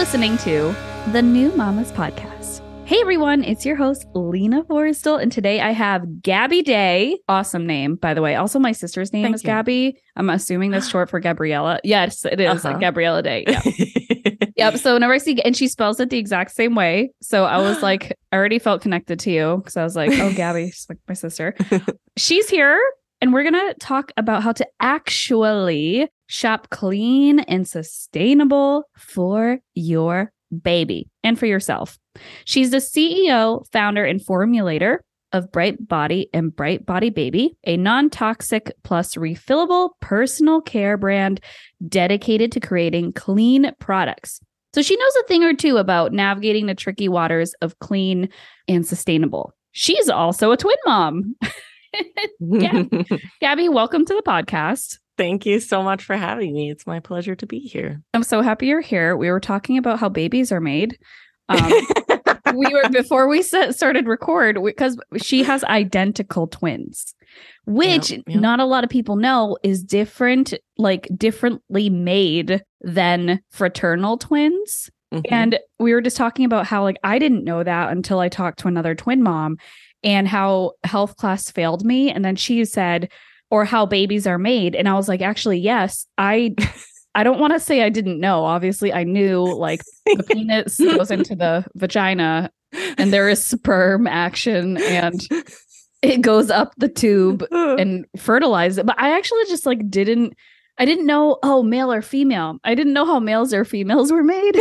listening to the New Mamas Podcast. Hey everyone, it's your host, Lena Forrestal, and today I have Gabby Day. Awesome name, by the way. Also, my sister's name is Gabby. I'm assuming that's short for Gabriella. Yes, it is. Gabriella Day. Yeah. Yep. So whenever I see, and she spells it the exact same way. So I was like, I already felt connected to you because I was like, oh, Gabby, she's like my sister. She's here. And we're going to talk about how to actually shop clean and sustainable for your baby and for yourself. She's the CEO, founder, and formulator of Bright Body and Bright Body Baby, a non-toxic plus refillable personal care brand dedicated to creating clean products. So she knows a thing or two about navigating the tricky waters of clean and sustainable. She's also a twin mom. Gabby, welcome to the podcast. Thank you so much for having me. It's my pleasure to be here. I'm so happy you're here. We were talking about how babies are made. Before we started record, because she has identical twins, which not a lot of people know is different, like differently made than fraternal twins. Mm-hmm. And we were just talking about how like I didn't know that until I talked to another twin mom. And how health class failed me. And then she said, or how babies are made. And I was like, actually, yes, I don't want to say I didn't know. Obviously, I knew like the penis goes into the vagina and there is sperm action and it goes up the tube and fertilizes it. But I actually just like I didn't know, oh, male or female. I didn't know how males or females were made.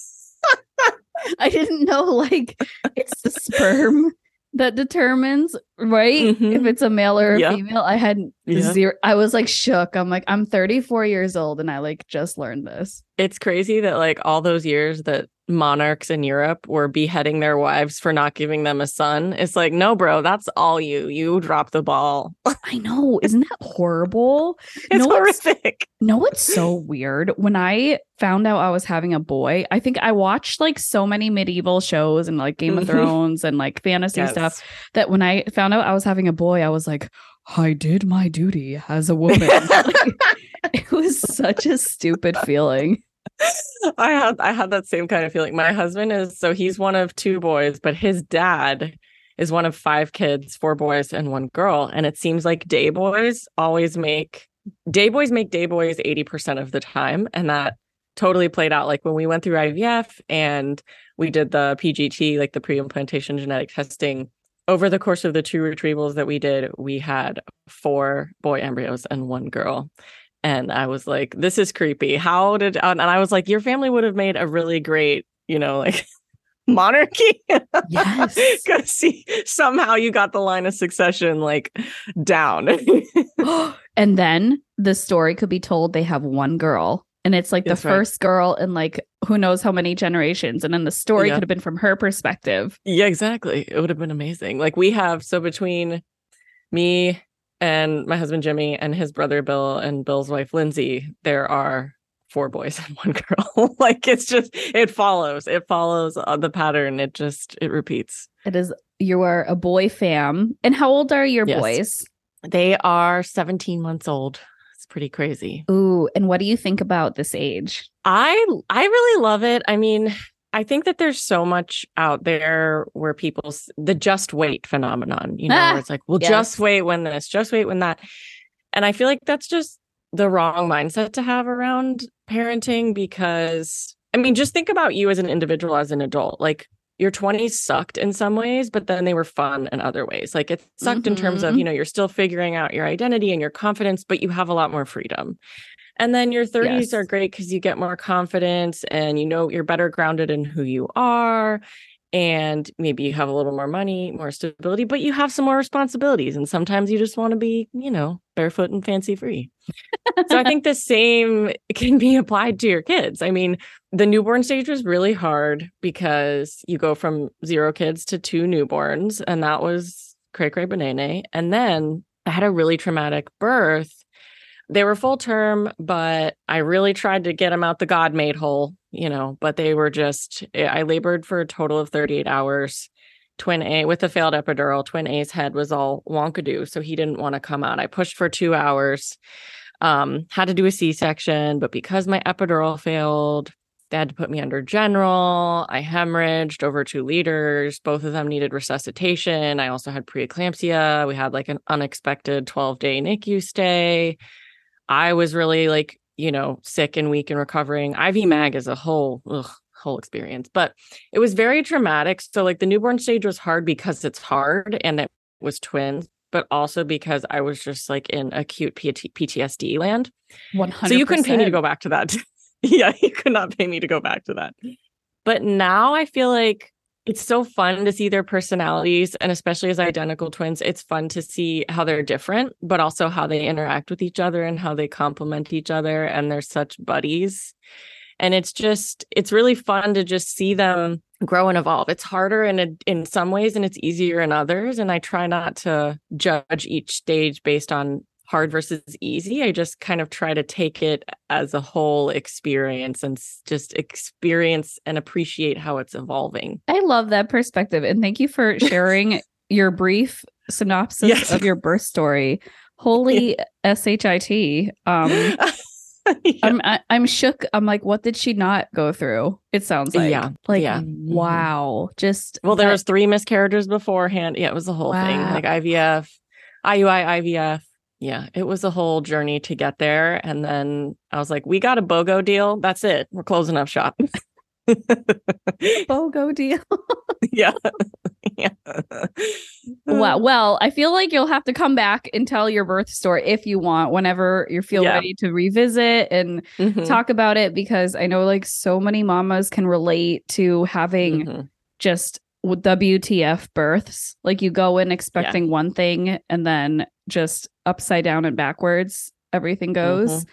I didn't know like it's the sperm that determines, right? Mm-hmm. If it's a male or a female. I had zero. I was like shook. I'm like, I'm 34 years old and I like just learned this. It's crazy that like all those years that monarchs in Europe were beheading their wives for not giving them a son. It's like, no, bro, that's all you dropped the ball. I know. Isn't that horrible? It's horrific. No, it's so weird. When I found out I was having a boy, I think I watched like so many medieval shows and like Game of Thrones and like fantasy stuff that when I found out I was having a boy, I was like, I did my duty as a woman. Like, it was such a stupid feeling. I had that same kind of feeling. My husband he's one of two boys, but his dad is one of 5 kids, 4 boys and 1 girl. And it seems like day boys make day boys 80% of the time. And that totally played out. Like when we went through IVF and we did the PGT, like the pre-implantation genetic testing, over the course of the 2 retrievals that we did, we had 4 boy embryos and 1 girl. And I was like, this is creepy. And I was like, your family would have made a really great, like monarchy. Yes. Because somehow you got the line of succession like down. And then the story could be told they have 1 girl. And it's like the first girl in like who knows how many generations. And then the story could have been from her perspective. Yeah, exactly. It would have been amazing. Like we have, so between me and my husband, Jimmy, and his brother, Bill, and Bill's wife, Lindsay, there are 4 boys and 1 girl. Like it follows the pattern. It repeats. You are a boy fam. And how old are your boys? They are 17 months old. It's pretty crazy. Ooh. And what do you think about this age? I really love it. I mean, I think that there's so much out there where the just wait phenomenon, where it's like, well, just wait when this, just wait when that. And I feel like that's just the wrong mindset to have around parenting because, I mean, just think about you as an individual, as an adult. Like your 20s sucked in some ways, but then they were fun in other ways. Like it sucked in terms of, you're still figuring out your identity and your confidence, but you have a lot more freedom. And then your 30s are great because you get more confidence and you're better grounded in who you are. And maybe you have a little more money, more stability, but you have some more responsibilities. And sometimes you just want to be, barefoot and fancy free. So I think the same can be applied to your kids. I mean, the newborn stage was really hard because you go from 0 kids to 2 newborns. And that was cray cray banana. And then I had a really traumatic birth. They were full term, but I really tried to get them out the God made hole, but they were I labored for a total of 38 hours. Twin A with a failed epidural. Twin A's head was all wonkadoo, so he didn't want to come out. I pushed for 2 hours, had to do a C-section, but because my epidural failed, They had to put me under general. I hemorrhaged over 2 liters. Both of them needed resuscitation. I also had preeclampsia. We had like an unexpected 12-day NICU stay. I was really like, sick and weak and recovering. IV mag is a whole experience, but it was very traumatic. So like the newborn stage was hard because it's hard and it was twins, but also because I was just like in acute PTSD land. 100%. So you couldn't pay me to go back to that. Yeah, you could not pay me to go back to that. But now I feel like it's so fun to see their personalities, and especially as identical twins, it's fun to see how they're different, but also how they interact with each other and how they complement each other. And they're such buddies. And it's really fun to just see them grow and evolve. It's harder in some ways and it's easier in others. And I try not to judge each stage based on hard versus easy. I just kind of try to take it as a whole experience and just experience and appreciate how it's evolving. I love that perspective. And thank you for sharing your brief synopsis of your birth story. Holy SHIT. I'm shook. I'm like, what did she not go through? It sounds like, wow. Just there was 3 miscarriages beforehand. Yeah, it was the whole thing, like IVF, IUI, IVF. Yeah, it was a whole journey to get there. And then I was like, we got a BOGO deal. That's it. We're closing up shop. BOGO deal. Yeah. Wow. Well, I feel like you'll have to come back and tell your birth story if you want, whenever you feel ready to revisit and talk about it, because I know like so many mamas can relate to having just WTF births. Like you go in expecting one thing and then just upside down and backwards everything goes.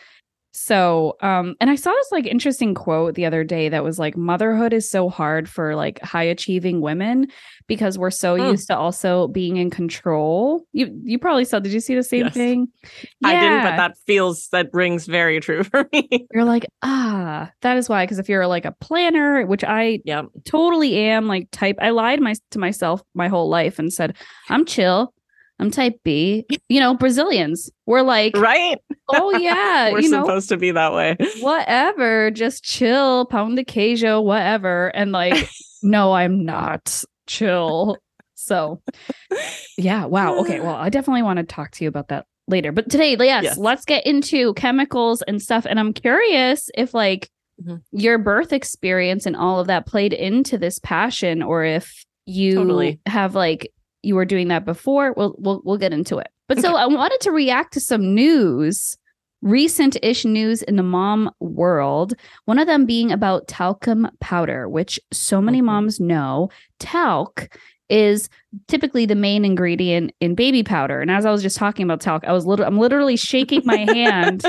So and I saw this like interesting quote the other day that was like, motherhood is so hard for like high achieving women because we're so used to also being in control. You probably saw, did you see the same thing? I didn't, but that rings very true for me. You're like, that is why, because if you're like a planner, which I totally am, like I lied to myself my whole life and said I'm chill, I'm type B. Brazilians, we're like, right? Oh yeah, we're supposed to be that way. Whatever, just chill, pound de queijo, whatever. And like, no, I'm not chill. So, yeah, wow. Okay, well, I definitely want to talk to you about that later. But today, yes, let's get into chemicals and stuff. And I'm curious if like your birth experience and all of that played into this passion, or if you have like, you were doing that before. We'll get into it. But so I wanted to react to some news, recent-ish news in the mom world. One of them being about talcum powder, which so many moms know. Talc is typically the main ingredient in baby powder. And as I was just talking about talc, I'm literally shaking my hand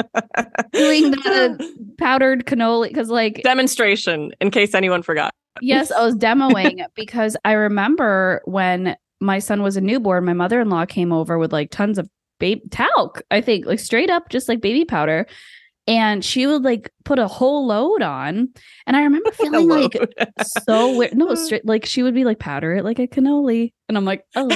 doing the powdered cannoli, because like demonstration in case anyone forgot. Yes, I was demoing because I remember when my son was a newborn, my mother-in-law came over with like tons of baby talc, I think, like straight up just like baby powder. And she would like put a whole load on. And I remember feeling like so weird. No, straight, like she would be like, powder it like a cannoli. And I'm like, oh.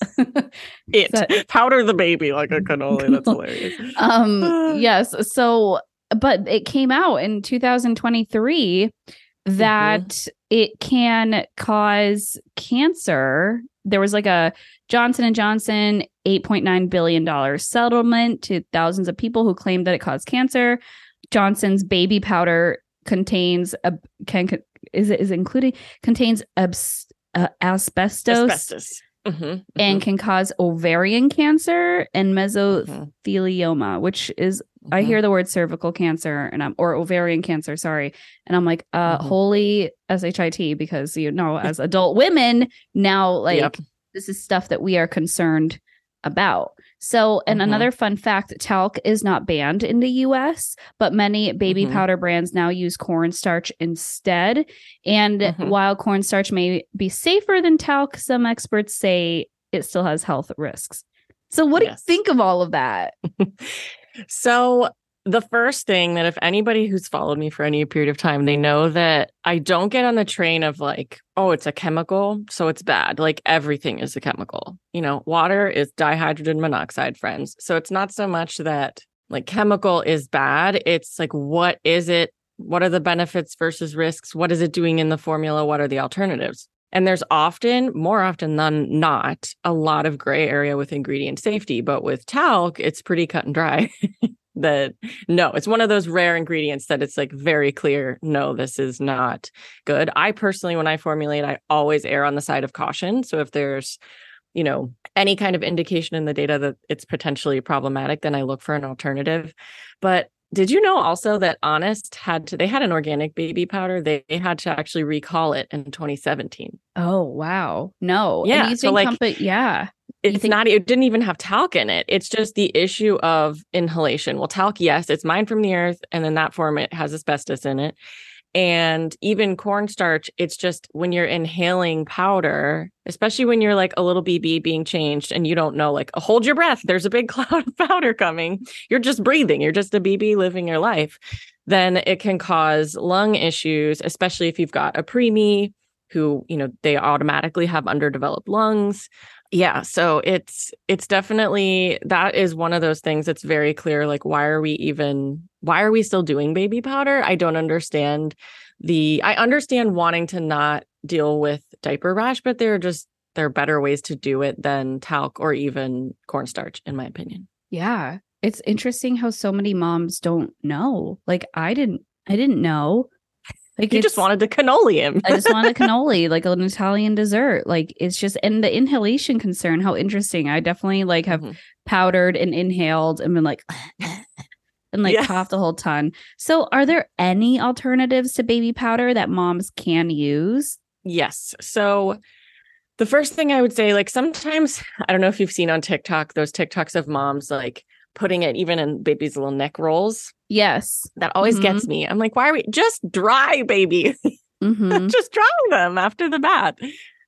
Powder the baby like a cannoli. That's hilarious. Yes. So, but it came out in 2023 that it can cause cancer. There was like a Johnson & Johnson $8.9 billion settlement to thousands of people who claimed that it caused cancer. Johnson's baby powder contains contains asbestos. And can cause ovarian cancer and mesothelioma, which is I hear the word cervical cancer or ovarian cancer, sorry. And I'm like, holy SHIT, because as adult women now, like this is stuff that we are concerned about. So, and another fun fact, talc is not banned in the US, but many baby powder brands now use cornstarch instead. And while cornstarch may be safer than talc, some experts say it still has health risks. So what do you think of all of that? So the first thing that if anybody who's followed me for any period of time, they know that I don't get on the train of like, oh, it's a chemical, so it's bad. Like everything is a chemical. Water is dihydrogen monoxide, friends. So it's not so much that like chemical is bad. It's like, what is it What are the benefits versus risks? What is it doing in the formula? What are the alternatives? And there's often, more often than not, a lot of gray area with ingredient safety. But with talc, it's pretty cut and dry. That no, it's one of those rare ingredients that it's like very clear, no, this is not good. I personally, when I formulate, I always err on the side of caution. So if there's, any kind of indication in the data that it's potentially problematic, then I look for an alternative. But did you know also that Honest they had an organic baby powder. They had to actually recall it in 2017. Oh, wow. No. Yeah. So yeah. It didn't even have talc in it. It's just the issue of inhalation. Well, talc, yes, it's mined from the earth. And in that form, it has asbestos in it. And even cornstarch, it's just when you're inhaling powder, especially when you're like a little BB being changed and you don't know, like, hold your breath, there's a big cloud of powder coming. You're just breathing. You're just a BB living your life. Then it can cause lung issues, especially if you've got a preemie who, they automatically have underdeveloped lungs. Yeah. So it's definitely, that is one of those things that's very clear. Like, why are we still doing baby powder? I don't understand I understand wanting to not deal with diaper rash, but there are better ways to do it than talc or even cornstarch, in my opinion. Yeah. It's interesting how so many moms don't know. Like, I didn't know. Like, you just wanted to cannoli him. I just wanted a cannoli, like an Italian dessert. Like, it's just, and the inhalation concern, how interesting. I definitely like have powdered and inhaled and been like, and like coughed a whole ton. So are there any alternatives to baby powder that moms can use? Yes. So the first thing I would say, like, sometimes, I don't know if you've seen on TikTok, those TikToks of moms, like, putting it even in baby's little neck rolls. Yes. That always gets me. I'm like, why are we just dry, baby? Just dry them after the bath.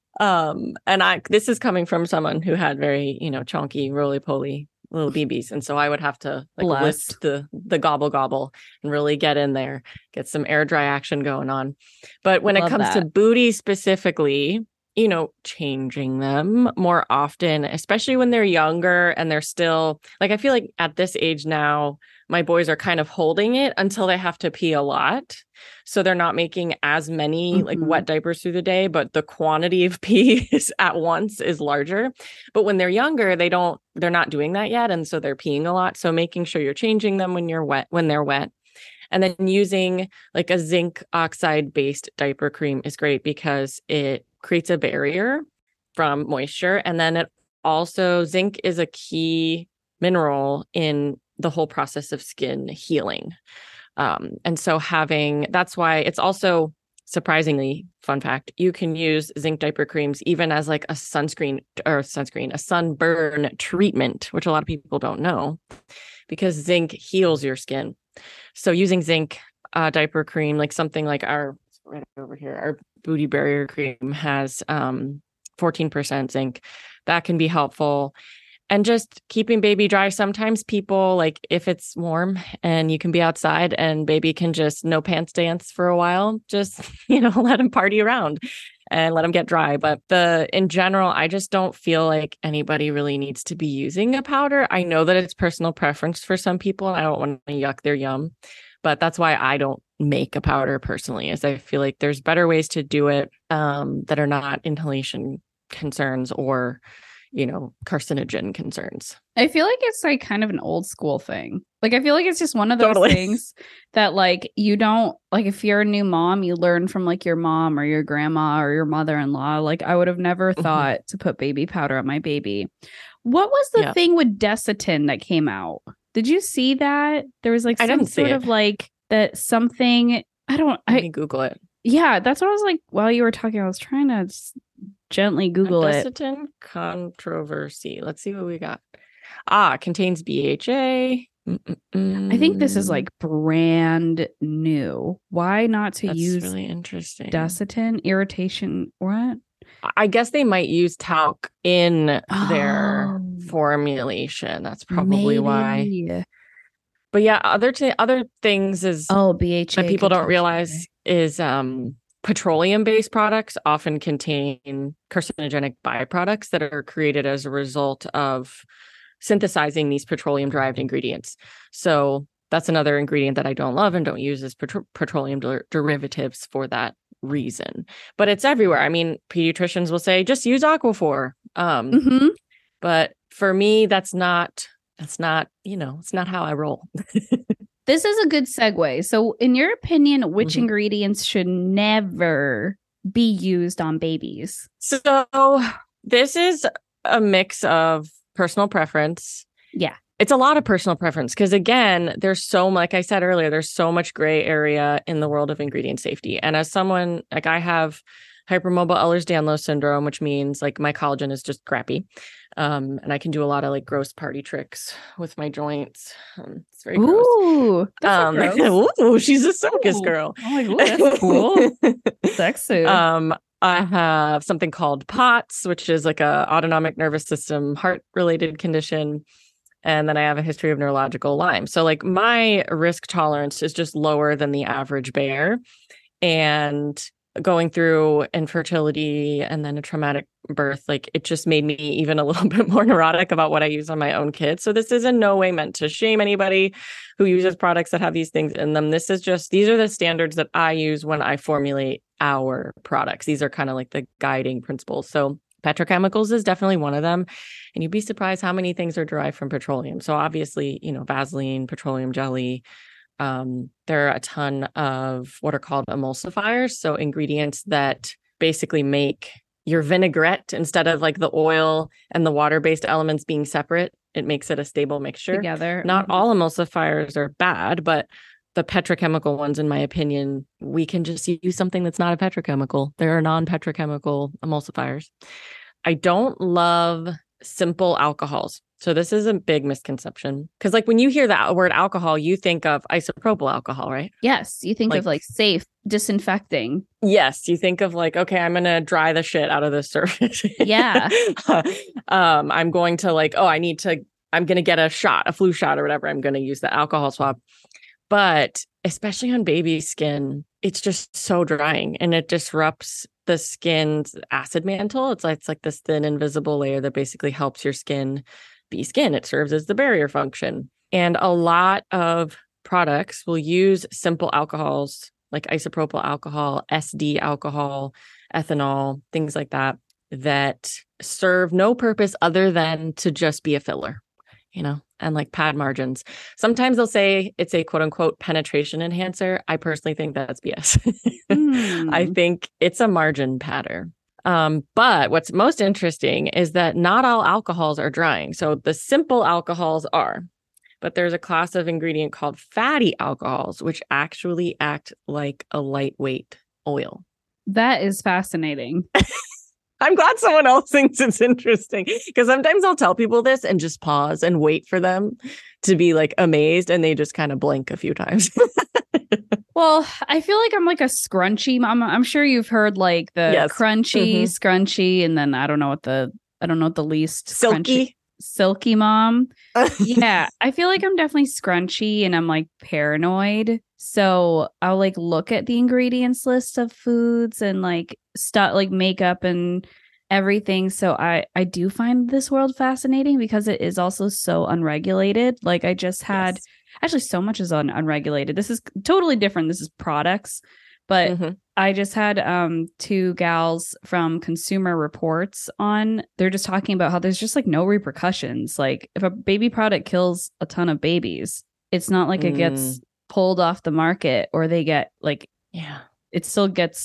And this is coming from someone who had very, chunky, roly-poly little BBs. And so I would have to lift the gobble and really get in there, get some air dry action going on. But when it comes to booty specifically, changing them more often, especially when they're younger and they're still, like, I feel like at this age now, my boys are kind of holding it until they have to pee a lot. So they're not making as many like wet diapers through the day, but the quantity of pee at once is larger. But when they're younger, they're not doing that yet. And so they're peeing a lot. So making sure you're changing them when they're wet. And then using like a zinc oxide based diaper cream is great because it creates a barrier from moisture. And then zinc is a key mineral in the whole process of skin healing. And so that's why it's also surprisingly, fun fact, you can use zinc diaper creams even as like a sunburn treatment, which a lot of people don't know, because zinc heals your skin. So using zinc diaper cream, like something like our booty barrier cream has 14% zinc, that can be helpful. And just keeping baby dry. Sometimes people, like, if it's warm and you can be outside and baby can just no pants dance for a while, just, let him party around and let him get dry. But in general, I just don't feel like anybody really needs to be using a powder. I know that it's personal preference for some people. And I don't want to yuck their yum, but that's why I don't make a powder personally, is I feel like there's better ways to do it that are not inhalation concerns or carcinogen concerns. I feel like it's like kind of an old school thing. Like, I feel like it's just one of those things that, like, you don't, like, if you're a new mom, you learn from like your mom or your grandma or your mother-in-law. Like, I would have never thought to put baby powder on my baby. What was the thing with Desitin that came out? Did you see that? There was like some sort of like that something. Let me Google it. Yeah, that's what I was like while you were talking. I was trying to gently Google it. Desitin controversy. Let's see what we got. Contains BHA. I think this is like brand new. Why not to use really interesting. Desitin? Irritation. What? I guess they might use talc in their formulation. That's probably why. But yeah, other things is BHA that people don't realize is petroleum-based products often contain carcinogenic byproducts that are created as a result of synthesizing these petroleum-derived ingredients. So that's another ingredient that I don't love and don't use is petroleum derivatives for that reason. But it's everywhere. I mean, pediatricians will say just use Aquaphor. But for me, that's not, it's not how I roll. This is a good segue. So in your opinion, which ingredients should never be used on babies? So this is a mix of personal preference. Yeah. It's a lot of personal preference because, again, there's so, like I said earlier, there's so much gray area in the world of ingredient safety. And as someone, like I have hypermobile Ehlers-Danlos syndrome, which means like my collagen is just crappy. And I can do a lot of like gross party tricks with my joints. It's very gross. Ooh, gross. Ooh, she's a circus girl. Oh my God, that's cool. Sexy. I have something called POTS, which is like a autonomic nervous system heart related condition. And then I have a history of neurological Lyme. So like my risk tolerance is just lower than the average bear. And going through infertility and then a traumatic birth, like it just made me even a little bit more neurotic about what I use on my own kids. So this is in no way meant to shame anybody who uses products that have these things in them. This is just, these are the standards that I use when I formulate our products. These are kind of like the guiding principles. So petrochemicals is definitely one of them. And you'd be surprised how many things are derived from petroleum. So obviously, Vaseline, petroleum jelly. There are a ton of what are called emulsifiers. So ingredients that basically make your vinaigrette, instead of like the oil and the water-based elements being separate, it makes it a stable mixture. Together. Not all emulsifiers are bad, but the petrochemical ones, in my opinion, we can just use something that's not a petrochemical. There are non-petrochemical emulsifiers. I don't love simple alcohols. So this is a big misconception because like when you hear the word alcohol, you think of isopropyl alcohol, right? Yes. You think of like safe, disinfecting. Yes. You think of like, okay, I'm going to dry the shit out of this surface. Yeah. I'm going to like, I'm going to get a flu shot or whatever. I'm going to use the alcohol swab. But especially on baby skin, it's just so drying and it disrupts the skin's acid mantle. It's like this thin invisible layer that basically helps your skin be skin. It serves as the barrier function. And a lot of products will use simple alcohols like isopropyl alcohol, SD alcohol, ethanol, things like that, that serve no purpose other than to just be a filler, and like pad margins. Sometimes they'll say it's a quote unquote penetration enhancer. I personally think that's BS. I think it's a margin padder. But what's most interesting is that not all alcohols are drying. So the simple alcohols are, but there's a class of ingredient called fatty alcohols, which actually act like a lightweight oil. That is fascinating. I'm glad someone else thinks it's interesting because sometimes I'll tell people this and just pause and wait for them to be like amazed and they just kind of blink a few times. Well, I feel like I'm like a scrunchy mom. I'm sure you've heard like the crunchy, scrunchy, and then I don't know what the least silky mom. Yeah, I feel like I'm definitely scrunchy and I'm like paranoid. So I'll like look at the ingredients list of foods and like stuff like makeup and everything. So I do find this world fascinating because it is also so unregulated. Like I just had actually so much is unregulated. This is totally different. This is products, but I just had two gals from Consumer Reports on. They're just talking about how there's just like no repercussions. Like if a baby product kills a ton of babies, it's not like it gets pulled off the market or they get like it still gets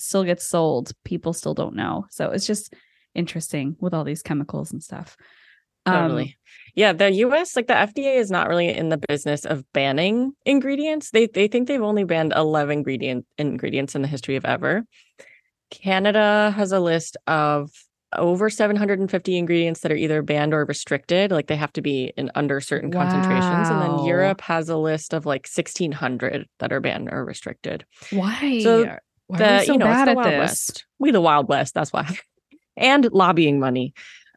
sold. People still don't know. So it's just interesting with all these chemicals and stuff. Totally. Yeah, the US, like the FDA is not really in the business of banning ingredients. They think they've only banned 11 ingredients in the history of ever. Canada has a list of over 750 ingredients that are either banned or restricted. Like they have to be in under certain concentrations. And then Europe has a list of like 1,600 that are banned or restricted. Why? So why are we so bad it's the at Wild this? West. We the Wild West, that's why. And lobbying money.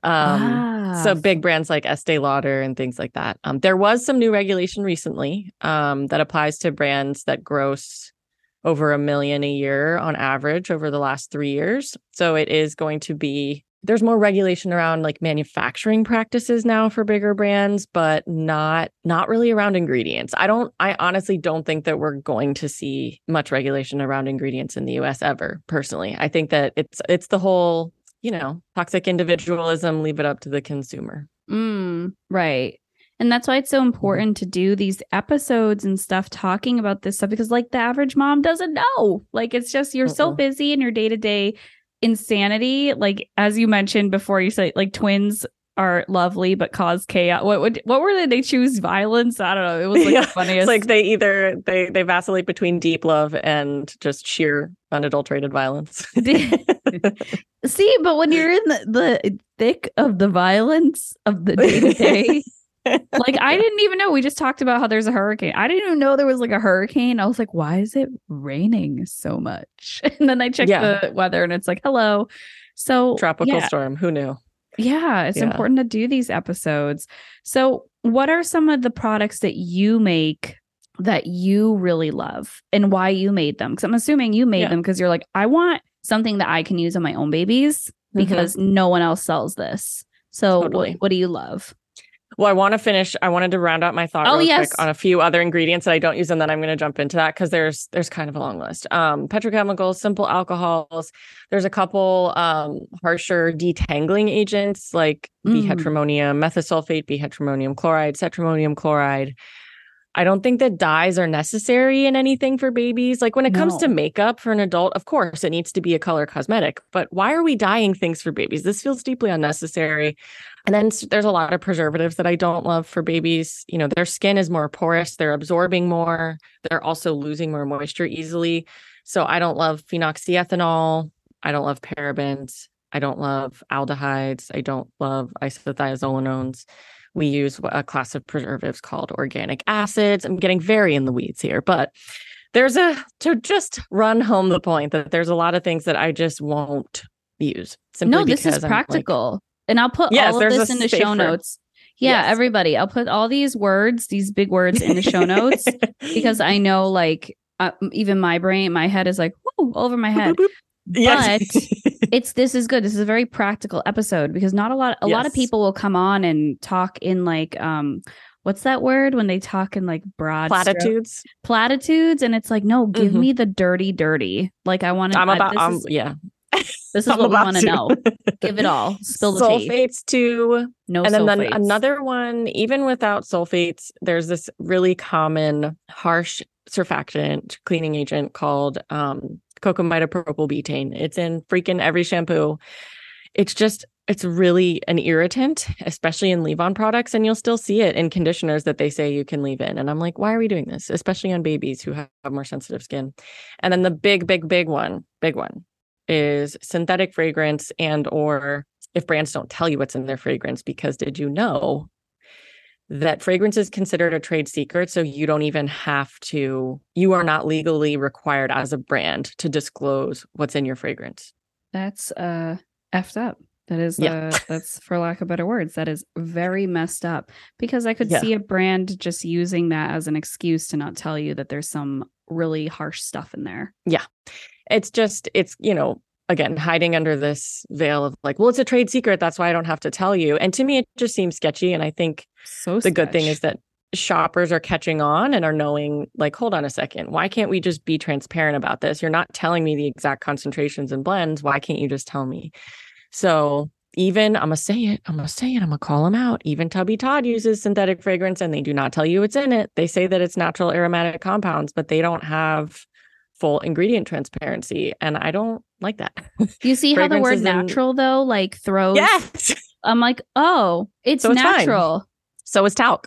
So big brands like Estee Lauder and things like that. There was some new regulation recently that applies to brands that gross over $1 million a year on average over the last 3 years. So it is going to be there's more regulation around like manufacturing practices now for bigger brands, but not really around ingredients. I honestly don't think that we're going to see much regulation around ingredients in the US ever, personally. I think that it's the whole, toxic individualism, leave it up to the consumer. Right. And that's why it's so important to do these episodes and stuff talking about this stuff, because like the average mom doesn't know. Like it's just you're so busy in your day-to-day insanity. Like as you mentioned before, you say like twins are lovely but cause chaos. What were they? They choose violence. I don't know. It was like the funniest. It's like they vacillate between deep love and just sheer unadulterated violence. See, but when you're in the thick of the violence of the day-to-day, like I didn't even know. We just talked about how there's a hurricane. I didn't even know there was like a hurricane. I was like, why is it raining so much? And then I checked the weather and it's like, hello. So tropical storm. Who knew? Yeah, it's important to do these episodes. So what are some of the products that you make that you really love and why you made them? Because I'm assuming you made them because you're like, I want something that I can use on my own babies because no one else sells this. So what do you love? Well, I wanted to round out my thought quick on a few other ingredients that I don't use, and then I'm going to jump into that because there's kind of a long list. Petrochemicals, simple alcohols. There's a couple harsher detangling agents like B-heteromonium methosulfate, B-heteromonium chloride, cetrimonium chloride. I don't think that dyes are necessary in anything for babies. Like when it comes to makeup for an adult, of course, it needs to be a color cosmetic. But why are we dyeing things for babies? This feels deeply unnecessary. And then there's a lot of preservatives that I don't love for babies. Their skin is more porous. They're absorbing more. They're also losing more moisture easily. So I don't love phenoxyethanol. I don't love parabens. I don't love aldehydes. I don't love isothiazolinones. We use a class of preservatives called organic acids. I'm getting very in the weeds here, but to just run home the point that there's a lot of things that I just won't use. This is practical. And I'll put all of this in the show notes. Yeah, everybody. I'll put all these words, these big words in the show notes because I know like even my head is like, whoa, over my head. But this is good. This is a very practical episode because not a lot of people will come on and talk in like what's that word when they talk in like broad platitudes, and it's like, no, give me the dirty. Like I want to. This is what we want to know. Give it all. Spill the tea. Sulfates too. No and sulfates. Then another one, even without sulfates, there's this really common harsh surfactant cleaning agent called cocamide propylbutane. It's in freaking every shampoo. It's really an irritant, especially in leave-on products, and you'll still see it in conditioners that they say you can leave in. And I'm like, why are we doing this? Especially on babies who have more sensitive skin. And then the big one is synthetic fragrance and or if brands don't tell you what's in their fragrance, because did you know that fragrance is considered a trade secret? So you don't even you are not legally required as a brand to disclose what's in your fragrance. That's effed up. That is, that's for lack of better words, that is very messed up because I could see a brand just using that as an excuse to not tell you that there's some really harsh stuff in there. Yeah. It's again, hiding under this veil of like, well, it's a trade secret. That's why I don't have to tell you. And to me, it just seems sketchy. And I think the good thing is that shoppers are catching on and are knowing like, hold on a second. Why can't we just be transparent about this? You're not telling me the exact concentrations and blends. Why can't you just tell me? So even I'm going to say it. I'm going to call them out. Even Tubby Todd uses synthetic fragrance and they do not tell you what's in it. They say that it's natural aromatic compounds, but they don't have full ingredient transparency. And I don't like that. You see how the word natural though, like throws. Yes. I'm like, oh, it's natural. Fine. So is talc.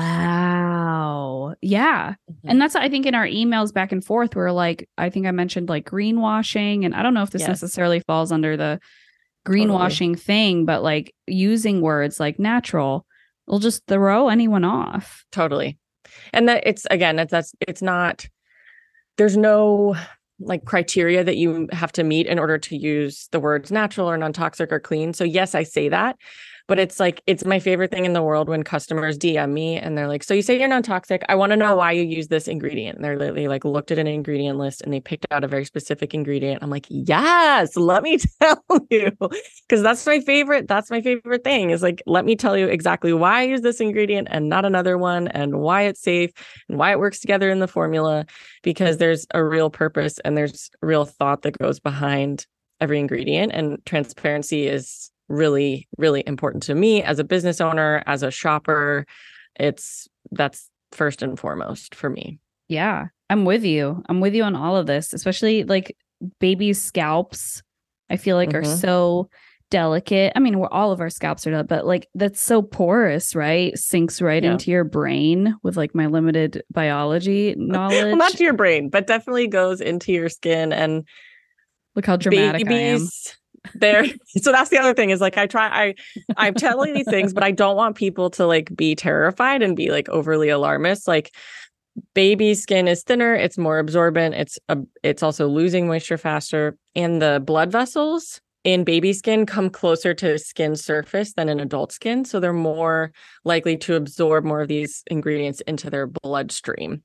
Wow. Yeah. Mm-hmm. And that's, I think in our emails back and forth, we're like, I think I mentioned like greenwashing, and I don't know if this necessarily falls under the greenwashing thing, but like using words like natural will just throw anyone off. Totally. And that it's not, there's no like criteria that you have to meet in order to use the words natural or non-toxic or clean. So yes, I say that, But it's like, it's my favorite thing in the world when customers DM me and they're like, so you say you're non-toxic. I want to know why you use this ingredient. And they're literally like looked at an ingredient list and they picked out a very specific ingredient. I'm like, yes, let me tell you. Because that's my favorite. That's my favorite thing is like, let me tell you exactly why I use this ingredient and not another one, and why it's safe and why it works together in the formula, because there's a real purpose and there's real thought that goes behind every ingredient. And transparency is really, really important to me as a business owner, as a shopper. That's first and foremost for me. Yeah, I'm with you. I'm with you on all of this, especially like babies' scalps. I feel like are so delicate. I mean, all of our scalps are delicate, but like that's so porous, right? Sinks right into your brain with like my limited biology knowledge. Well, not to your brain, but definitely goes into your skin. And look how dramatic babies, I am. There, so that's the other thing is like I'm telling these things, but I don't want people to like be terrified and be like overly alarmist. Like baby skin is thinner, it's more absorbent, it's also losing moisture faster, and the blood vessels in baby skin come closer to skin surface than in adult skin, so they're more likely to absorb more of these ingredients into their bloodstream.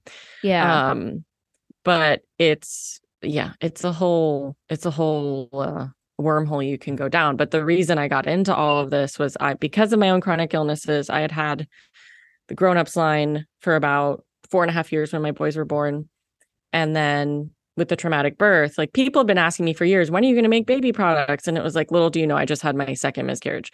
But it's a whole wormhole you can go down. But the reason I got into all of this was because of my own chronic illnesses. I had the grown-ups line for about 4.5 years when my boys were born. And then with the traumatic birth, like people have been asking me for years, when are you going to make baby products? And it was like, little do you know, I just had my second miscarriage.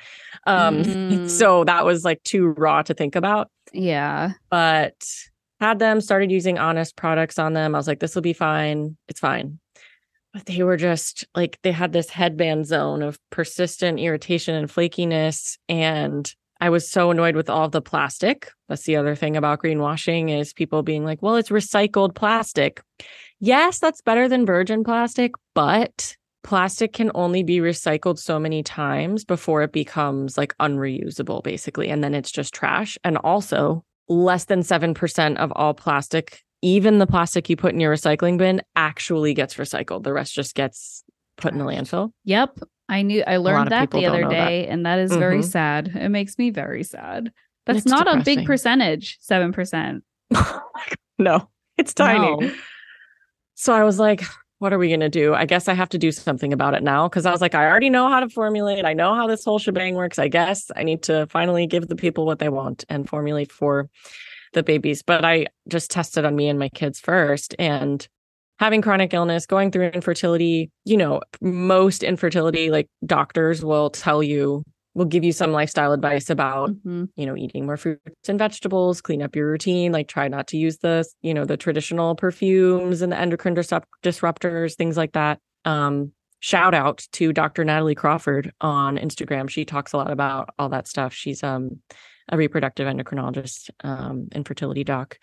So that was like too raw to think about. Yeah. But had them, started using Honest products on them. I was like, this will be fine. It's fine. But they were just like, they had this headband zone of persistent irritation and flakiness. And I was so annoyed with all of the plastic. That's the other thing about greenwashing is people being like, well, it's recycled plastic. Yes, that's better than virgin plastic, but plastic can only be recycled so many times before it becomes like unreusable, basically. And then it's just trash. And also, less than 7% of all plastic, even the plastic you put in your recycling bin, actually gets recycled. The rest just gets put in the landfill. Yep. I learned that the other day, and that is very sad. It makes me very sad. That's it's not depressing. A big percentage, 7%. No, it's tiny. No. So I was like, what are we going to do? I guess I have to do something about it now, because I was like, I already know how to formulate. I know how this whole shebang works. I guess I need to finally give the people what they want and formulate for the babies. But I just tested on me and my kids first, and having chronic illness, going through infertility, most infertility, like doctors will give you some lifestyle advice about, eating more fruits and vegetables, clean up your routine, like try not to use the traditional perfumes and the endocrine disruptors, things like that. Shout out to Dr. Natalie Crawford on Instagram. She talks a lot about all that stuff. She's a reproductive endocrinologist, infertility doc.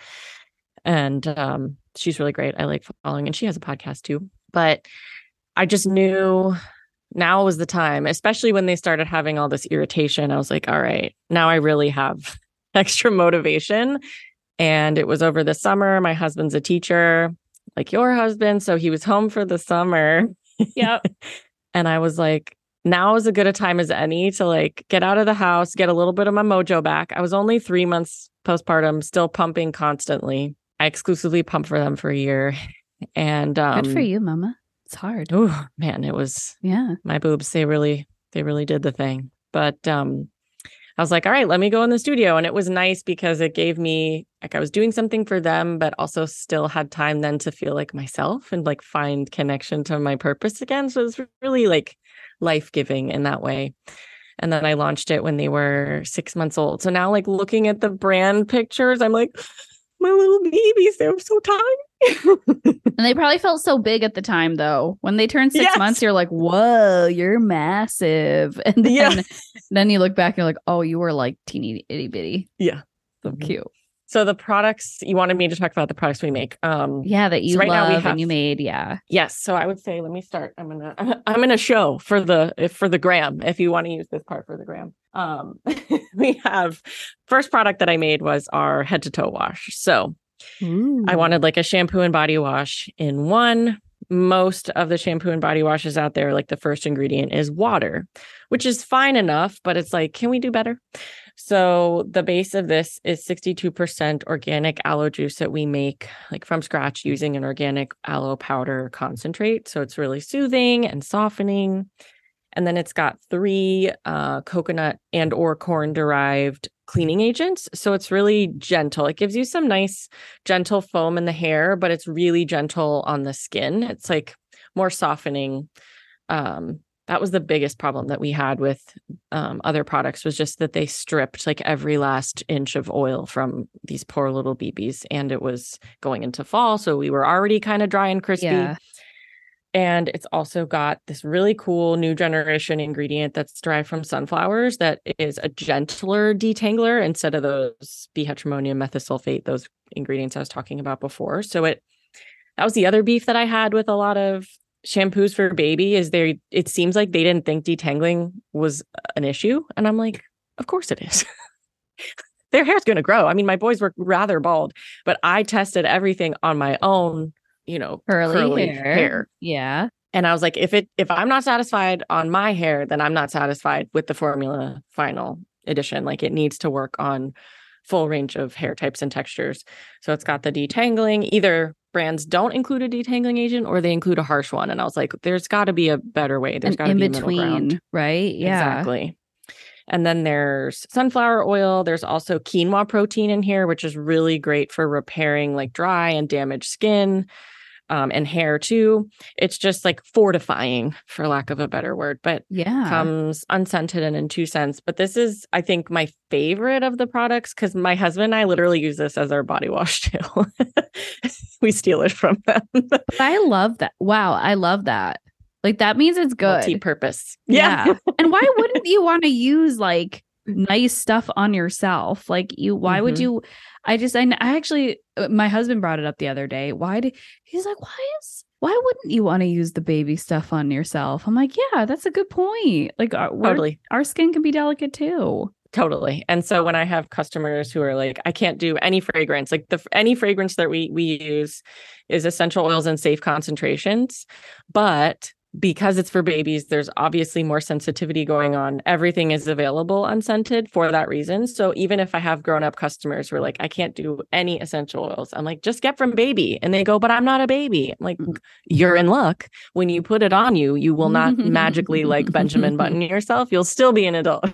And she's really great. I like following, and she has a podcast too. But I just knew now was the time, especially when they started having all this irritation. I was like, all right, now I really have extra motivation. And it was over the summer. My husband's a teacher, like your husband. So he was home for the summer. Yep. And I was like, now is as good a time as any to like get out of the house, get a little bit of my mojo back. I was only 3 months postpartum, still pumping constantly. I exclusively pumped for them for a year. And good for you, mama. It's hard. Oh man, it was. Yeah. My boobs, they really did the thing. But I was like, all right, let me go in the studio. And it was nice because it gave me, like, I was doing something for them, but also still had time then to feel like myself and like find connection to my purpose again. So it was really like life-giving in that way. And then I launched it when they were 6 months old. So now, like, looking at the brand pictures, I'm like, my little babies, they're so tiny. And they probably felt so big at the time, though. When they turned 6 months, you're like, whoa, you're massive. And then you look back and you're like, oh, you were like teeny itty bitty. Yeah. So cute. So the products, you wanted me to talk about the products we make. That you love now and you made. Yeah. Yes. So I would say, let me start. I'm gonna show for the gram, if you want to use this part for the gram. We have, first product that I made was our head to toe wash. So I wanted like a shampoo and body wash in one. most of the shampoo and body washes out there, like the first ingredient is water, which is fine enough, but it's like, can we do better? So the base of this is 62% organic aloe juice that we make like from scratch using an organic aloe powder concentrate. So it's really soothing and softening. And then it's got 3 coconut and or corn derived cleaning agents. So it's really gentle. It gives you some nice gentle foam in the hair, but it's really gentle on the skin. It's like more softening. That was the biggest problem that we had with other products, was just that they stripped like every last inch of oil from these poor little BBs. And it was going into fall, so we were already kind of dry and crispy. Yeah. And it's also got this really cool new generation ingredient that's derived from sunflowers that is a gentler detangler instead of those bihydramonium methosulfate, those ingredients I was talking about before. So that was the other beef that I had with a lot of shampoos for baby, is it seems like they didn't think detangling was an issue. And I'm like, of course it is. Their hair's going to grow. I mean, my boys were rather bald, but I tested everything on my own, curly hair. Yeah. And I was like, if I'm not satisfied on my hair, then I'm not satisfied with the formula final edition. Like, it needs to work on full range of hair types and textures. So it's got the detangling. Either brands don't include a detangling agent or they include a harsh one. And I was like, there's got to be a better way. There's got to be a middle ground. Right? Yeah. Exactly. And then there's sunflower oil. There's also quinoa protein in here, which is really great for repairing like dry and damaged skin. And hair too. It's just like fortifying, for lack of a better word, but comes unscented and in 2 cents. But this is, I think, my favorite of the products, because my husband and I literally use this as our body wash too. We steal it from them. But I love that. Wow. I love that. Like, that means it's good. Multi-purpose. Yeah. And why wouldn't you want to use like nice stuff on yourself? Like, why would you? I actually, my husband brought it up the other day. He's like, why wouldn't you want to use the baby stuff on yourself? I'm like, yeah, that's a good point. Like, totally. Our skin can be delicate too. Totally. And so when I have customers who are like, I can't do any fragrance, like any fragrance that we use is essential oils and safe concentrations, but because it's for babies, there's obviously more sensitivity going on. Everything is available unscented for that reason. So even if I have grown-up customers who are like, I can't do any essential oils, I'm like, just get from baby. And they go, but I'm not a baby. I'm like, you're in luck. When you put it on you, you will not magically like Benjamin Button yourself. You'll still be an adult.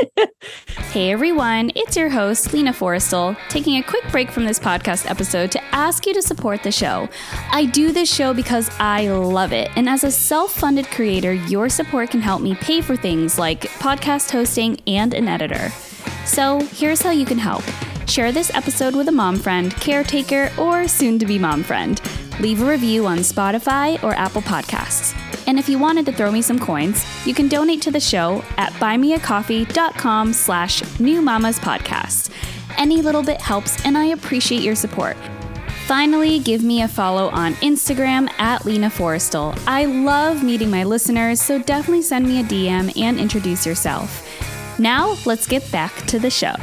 Hey everyone, it's your host, Lena Forrestal, taking a quick break from this podcast episode to ask you to support the show. I do this show because I love it. And as a self-funded creator, your support can help me pay for things like podcast hosting and an editor. So here's how you can help. Share this episode with a mom friend, caretaker, or soon-to-be mom friend. Leave a review on Spotify or Apple Podcasts. And if you wanted to throw me some coins, you can donate to the show at buymeacoffee.com/newmamaspodcast. Any little bit helps, and I appreciate your support. Finally, give me a follow on Instagram at Lena Forrestal. I love meeting my listeners, so definitely send me a DM and introduce yourself. Now, let's get back to the show.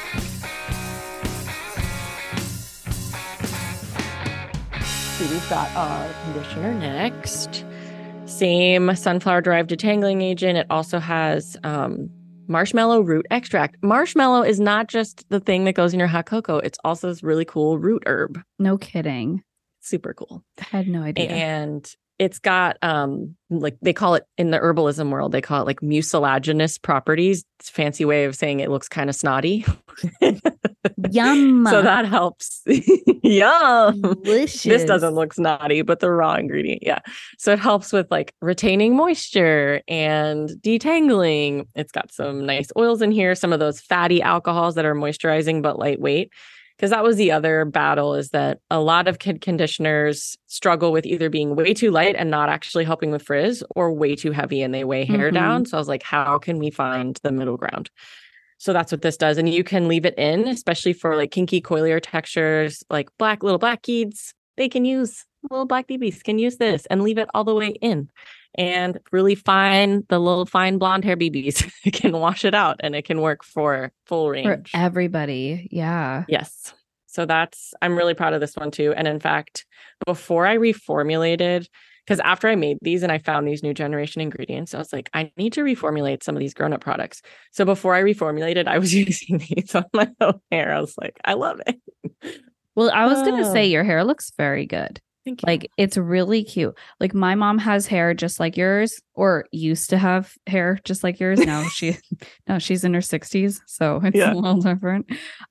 We've got our conditioner next. Same sunflower-derived detangling agent. It also has marshmallow root extract. Marshmallow is not just the thing that goes in your hot cocoa. It's also this really cool root herb. No kidding. Super cool. I had no idea. And it's got like they call it in the herbalism world, they call it like mucilaginous properties. It's a fancy way of saying it looks kind of snotty. Yum. So that helps. Yum. Delicious. This doesn't look snotty, but the raw ingredient. Yeah. So it helps with like retaining moisture and detangling. It's got some nice oils in here, some of those fatty alcohols that are moisturizing but lightweight. Because that was the other battle, is that a lot of kid conditioners struggle with either being way too light and not actually helping with frizz, or way too heavy and they weigh hair down. So I was like, how can we find the middle ground? So that's what this does. And you can leave it in, especially for like kinky, coilier textures, like little black kids. They can use, little black BBs can use this and leave it all the way in. And really fine, the little fine blonde hair BBs, it can wash it out and it can work for full range. For everybody. Yeah. Yes. So I'm really proud of this one too. And in fact, before I reformulated, because after I made these and I found these new generation ingredients, I was like, I need to reformulate some of these grown-up products. So before I reformulated, I was using these on my own hair. I was like, I love it. Well, I was going to say your hair looks very good. Thank you. Like, it's really cute. Like, my mom has hair just like yours, or used to have hair just like yours. Now she's in her 60s, so it's a little different.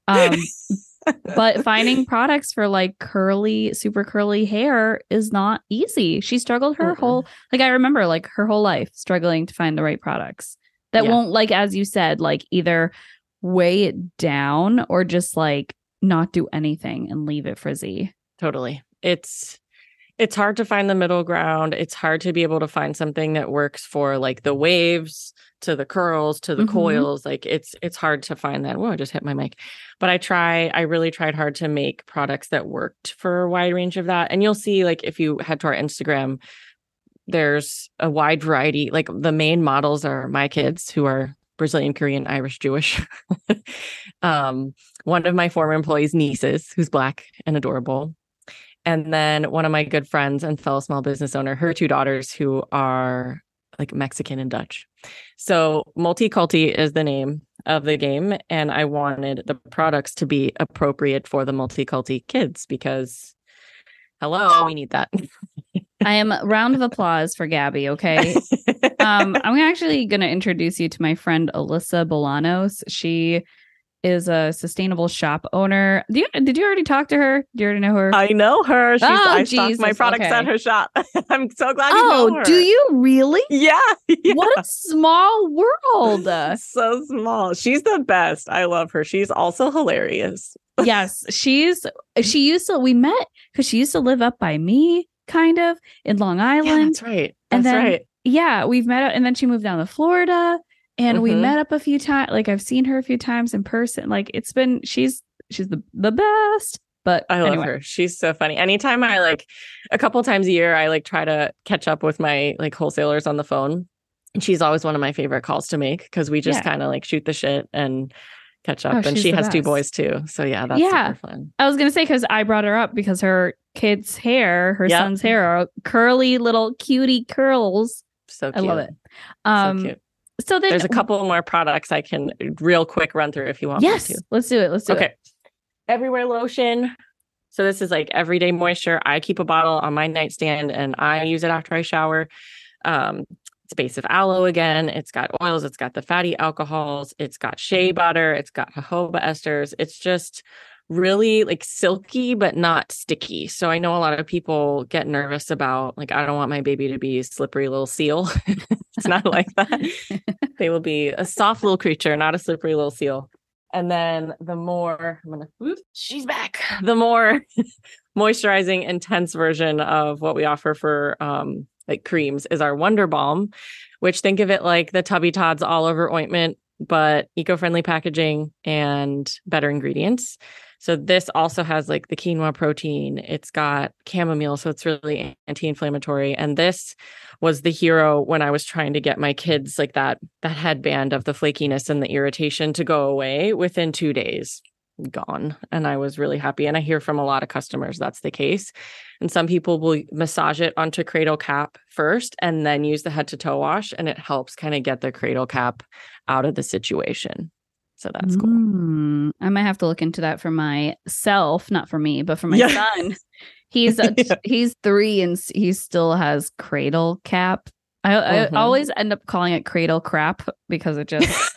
But finding products for like curly, super curly hair is not easy. She struggled her whole, like, I remember like her whole life struggling to find the right products that won't, like, as you said, like either weigh it down or just like not do anything and leave it frizzy. Totally. It's hard to find the middle ground. It's hard to be able to find something that works for like the waves to the curls to the coils. Like it's hard to find that. Whoa, I just hit my mic. But I really tried hard to make products that worked for a wide range of that. And you'll see, like, if you head to our Instagram, there's a wide variety. Like the main models are my kids, who are Brazilian, Korean, Irish, Jewish. One of my former employees' nieces, who's Black and adorable. And then one of my good friends and fellow small business owner, her two daughters, who are like Mexican and Dutch. So Multiculti is the name of the game. And I wanted the products to be appropriate for the Multiculti kids because, hello, we need that. I am a round of applause for Gabby. Okay. I'm actually going to introduce you to my friend, Alyssa Bolanos. She is a sustainable shop owner. Did you already talk to her? Do you already know her? I know her. I stock my products at her shop. I'm so glad you know her. Oh, do you really? Yeah. What a small world. So small. She's the best. I love her. She's also hilarious. Yes, we met because she used to live up by me, kind of, in Long Island. Yeah, that's right. That's right. Yeah, we've met, and then she moved down to Florida. And we met up a few times. Like, I've seen her a few times in person. Like, it's been, she's the best. But I love her. She's so funny. Anytime a couple times a year, I try to catch up with my wholesalers on the phone. And she's always one of my favorite calls to make because we just kind of shoot the shit and catch up. And she has two boys too. So yeah, that's super fun. I was going to say, because I brought her up because her kid's hair, her son's hair are curly little cutie curls. So cute. I love it. So cute. So then there's a couple more products I can real quick run through if you want me to. Let's do it. Okay. Everywhere lotion. So this is everyday moisture. I keep a bottle on my nightstand and I use it after I shower. It's a base of aloe again. It's got oils. It's got the fatty alcohols. It's got shea butter. It's got jojoba esters. It's just really silky but not sticky. So I know a lot of people get nervous about I don't want my baby to be a slippery little seal. It's not like that. They will be a soft little creature, not a slippery little seal. And then the more she's back. The more moisturizing, intense version of what we offer for creams is our Wonder Balm, which think of it like the Tubby Todd's all over ointment, but eco-friendly packaging and better ingredients. So this also has the quinoa protein. It's got chamomile, so it's really anti-inflammatory. And this was the hero when I was trying to get my kids that headband of the flakiness and the irritation to go away within 2 days. Gone. And I was really happy. And I hear from a lot of customers that's the case. And some people will massage it onto cradle cap first and then use the head to toe wash. And it helps kind of get the cradle cap out of the situation. So that's cool. I might have to look into that for myself, not for me, but for my son. He's 3 and he still has cradle cap. I always end up calling it cradle crap because it just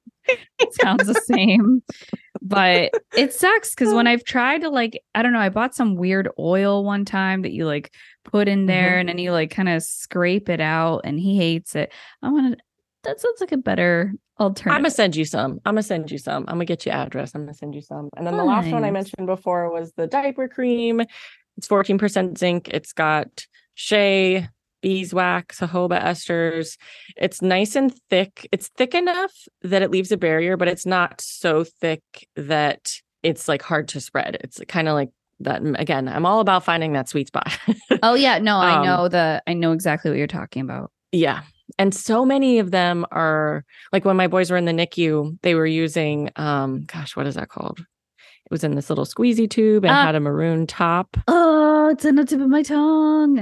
sounds the same. But it sucks because when I've tried to I don't know, I bought some weird oil one time that you put in there and then you kind of scrape it out and he hates it. That sounds like a better alternative. I'm gonna send you some. I'm gonna get you address. I'm gonna send you some. And then the last one I mentioned before was the diaper cream. It's 14% zinc. It's got shea, beeswax, jojoba esters. It's nice and thick. It's thick enough that it leaves a barrier, but it's not so thick that it's hard to spread. It's kind of that. Again, I'm all about finding that sweet spot. Oh yeah, no, I know exactly what you're talking about. Yeah. And so many of them are when my boys were in the NICU, they were using, what is that called? It was in this little squeezy tube and had a maroon top. Oh, it's in the tip of my tongue.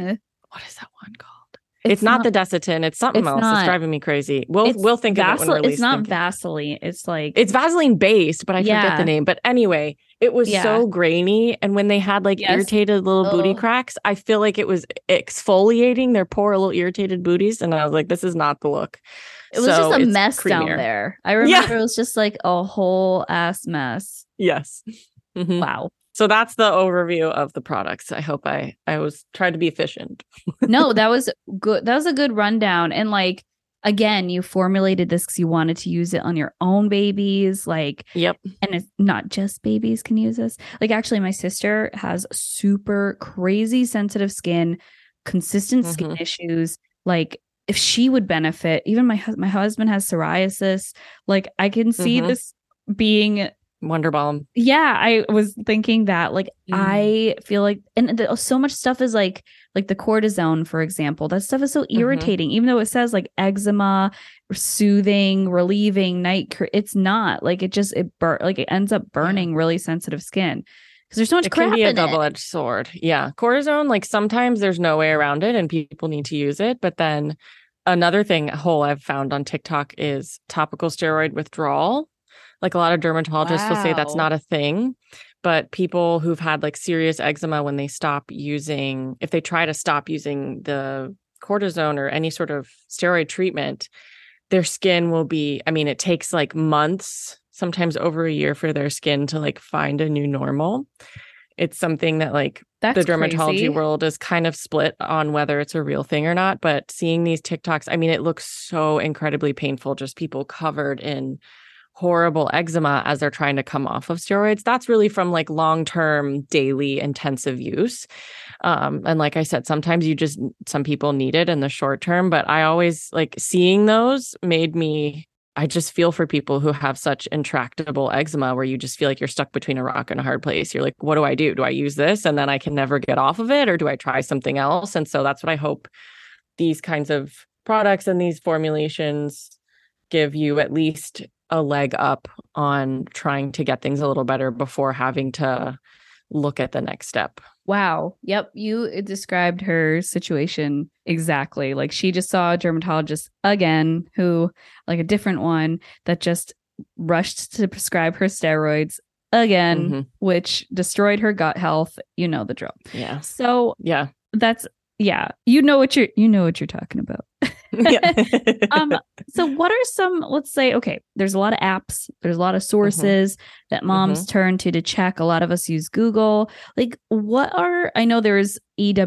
what is that one called? It's not the Desitin. It's something else. It's driving me crazy. We'll think of it when release. It's not Vaseline. It's like it's Vaseline based, but I forget the name. But anyway, it was so grainy, and when they had like irritated little booty cracks, I feel like it was exfoliating their poor little irritated booties, and I was like, this is not the look. It was just a mess down there. I remember it was just like a whole ass mess. Yes. Mm-hmm. Wow. So that's the overview of the products. I hope I was trying to be efficient. No, that was good. That was a good rundown. And like, again, you formulated this because you wanted to use it on your own babies. Like, yep. And it's not just babies can use this. Like, actually, my sister has super crazy sensitive skin, consistent skin issues. Like, if she would benefit, even my husband has psoriasis. Like, I can see this being Wonder Balm. Yeah, I was thinking that. Like, I feel like, and so much stuff is like the cortisone, for example. That stuff is so irritating, even though it says like eczema, soothing, relieving, it's not. Like, it ends up burning really sensitive skin because there's so much crap in it. It can be a double-edged sword. Yeah, cortisone. Like, sometimes there's no way around it, and people need to use it. But then another I've found on TikTok is topical steroid withdrawal. Like, a lot of dermatologists will say that's not a thing, but people who've had like serious eczema, when they if they try to stop using the cortisone or any sort of steroid treatment, their skin will it takes like months, sometimes over a year for their skin to like find a new normal. It's something that like the dermatology world is kind of split on whether it's a real thing or not. But seeing these TikToks, it looks so incredibly painful, just people covered in horrible eczema as they're trying to come off of steroids. That's really from like long-term daily intensive use. And like I said, sometimes some people need it in the short term, but I always like seeing those I just feel for people who have such intractable eczema where you just feel like you're stuck between a rock and a hard place. You're like, what do I do? Do I use this and then I can never get off of it? Or do I try something else? And so that's what I hope these kinds of products and these formulations give you, at least a leg up on trying to get things a little better before having to look at the next step. Wow. Yep. You described her situation exactly. Like, she just saw a dermatologist again, who, like, a different one that just rushed to prescribe her steroids again, which destroyed her gut health. You know the drill. Yeah. So yeah, you know what you're talking about. So what are some, let's say, okay, there's a lot of apps, there's a lot of sources that moms turn to check. A lot of us use Google. Like, I know there's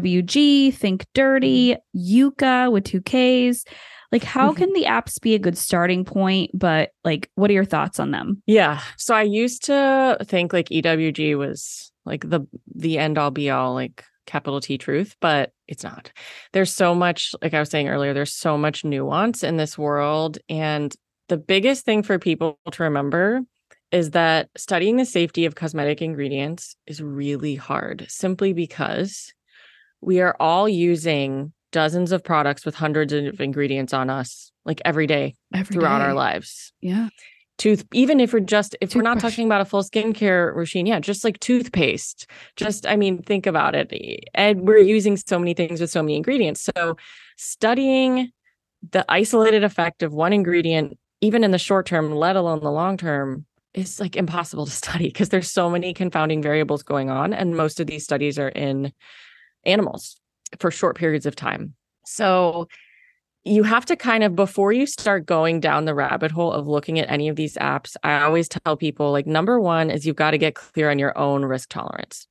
EWG, Think Dirty, Yuka with 2Ks. Like, how can the apps be a good starting point? But like, what are your thoughts on them? Yeah. So I used to think like EWG was like the end all be all, like capital T truth, but it's not. There's so much, like I was saying earlier, there's so much nuance in this world. And the biggest thing for people to remember is that studying the safety of cosmetic ingredients is really hard, simply because we are all using dozens of products with hundreds of ingredients on us, like every day throughout our lives. Yeah. Even if we're not talking about a full skincare regime, just like toothpaste, think about it. And we're using so many things with so many ingredients. So studying the isolated effect of one ingredient, even in the short term, let alone the long term, is like impossible to study because there's so many confounding variables going on. And most of these studies are in animals for short periods of time. So you have to kind of, before you start going down the rabbit hole of looking at any of these apps, I always tell people, like, number one is you've got to get clear on your own risk tolerance.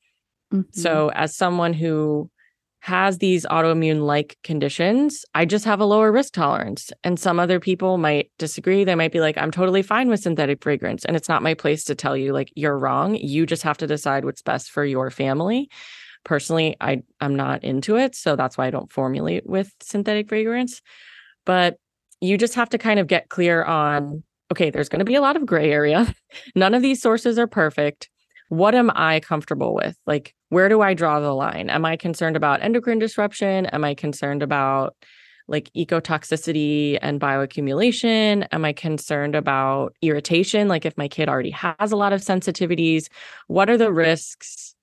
So as someone who has these autoimmune-like conditions, I just have a lower risk tolerance. And some other people might disagree. They might be like, I'm totally fine with synthetic fragrance. And it's not my place to tell you, like, you're wrong. You just have to decide what's best for your family. Personally, I'm not into it. So that's why I don't formulate with synthetic fragrance. But you just have to kind of get clear on, okay, there's going to be a lot of gray area. None of these sources are perfect. What am I comfortable with? Like, where do I draw the line? Am I concerned about endocrine disruption? Am I concerned about like ecotoxicity and bioaccumulation? Am I concerned about irritation? Like, if my kid already has a lot of sensitivities, what are the risks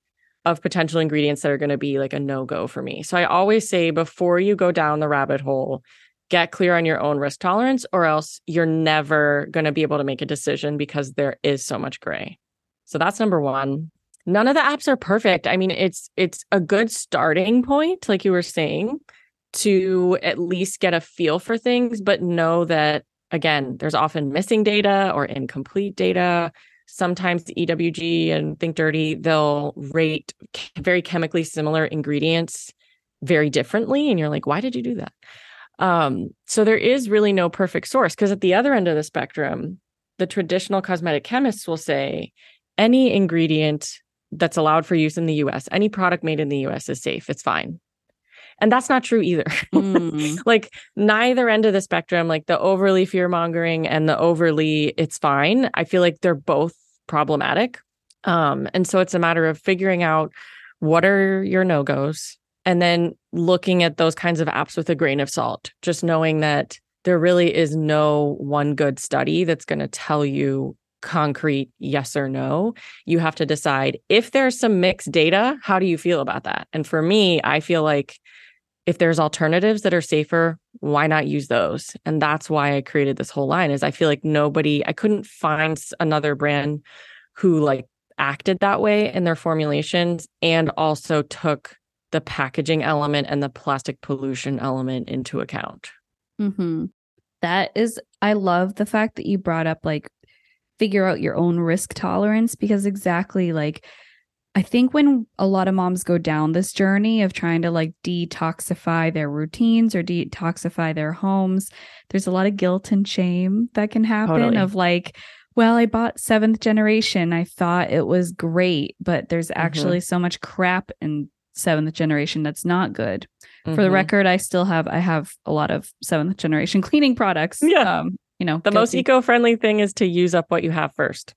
of potential ingredients that are going to be like a no-go for me. So I always say, before you go down the rabbit hole, get clear on your own risk tolerance, or else you're never going to be able to make a decision because there is so much gray. So that's number one. None of the apps are perfect. I mean, it's a good starting point, like you were saying, to at least get a feel for things, but know that, again, there's often missing data or incomplete data. Sometimes EWG and Think Dirty, they'll rate very chemically similar ingredients very differently. And you're like, why did you do that? So there is really no perfect source, because at the other end of the spectrum, the traditional cosmetic chemists will say any ingredient that's allowed for use in the US, any product made in the US is safe. It's fine. And that's not true either. Like neither end of the spectrum, like the overly fear mongering and the overly it's fine, I feel like they're both problematic. And so it's a matter of figuring out what are your no-goes and then looking at those kinds of apps with a grain of salt, just knowing that there really is no one good study that's going to tell you concrete yes or no. You have to decide, if there's some mixed data, how do you feel about that? And for me, I feel like if there's alternatives that are safer, why not use those? And that's why I created this whole line, is I feel like I couldn't find another brand who like acted that way in their formulations and also took the packaging element and the plastic pollution element into account. Mm-hmm. I love the fact that you brought up like figure out your own risk tolerance, because exactly like I think when a lot of moms go down this journey of trying to like detoxify their routines or detoxify their homes, there's a lot of guilt and shame that can happen of like, well, I bought 7th generation. I thought it was great, but there's actually so much crap in 7th generation that's not good. For the record, I have a lot of 7th generation cleaning products. Yeah. The most eco-friendly thing is to use up what you have first.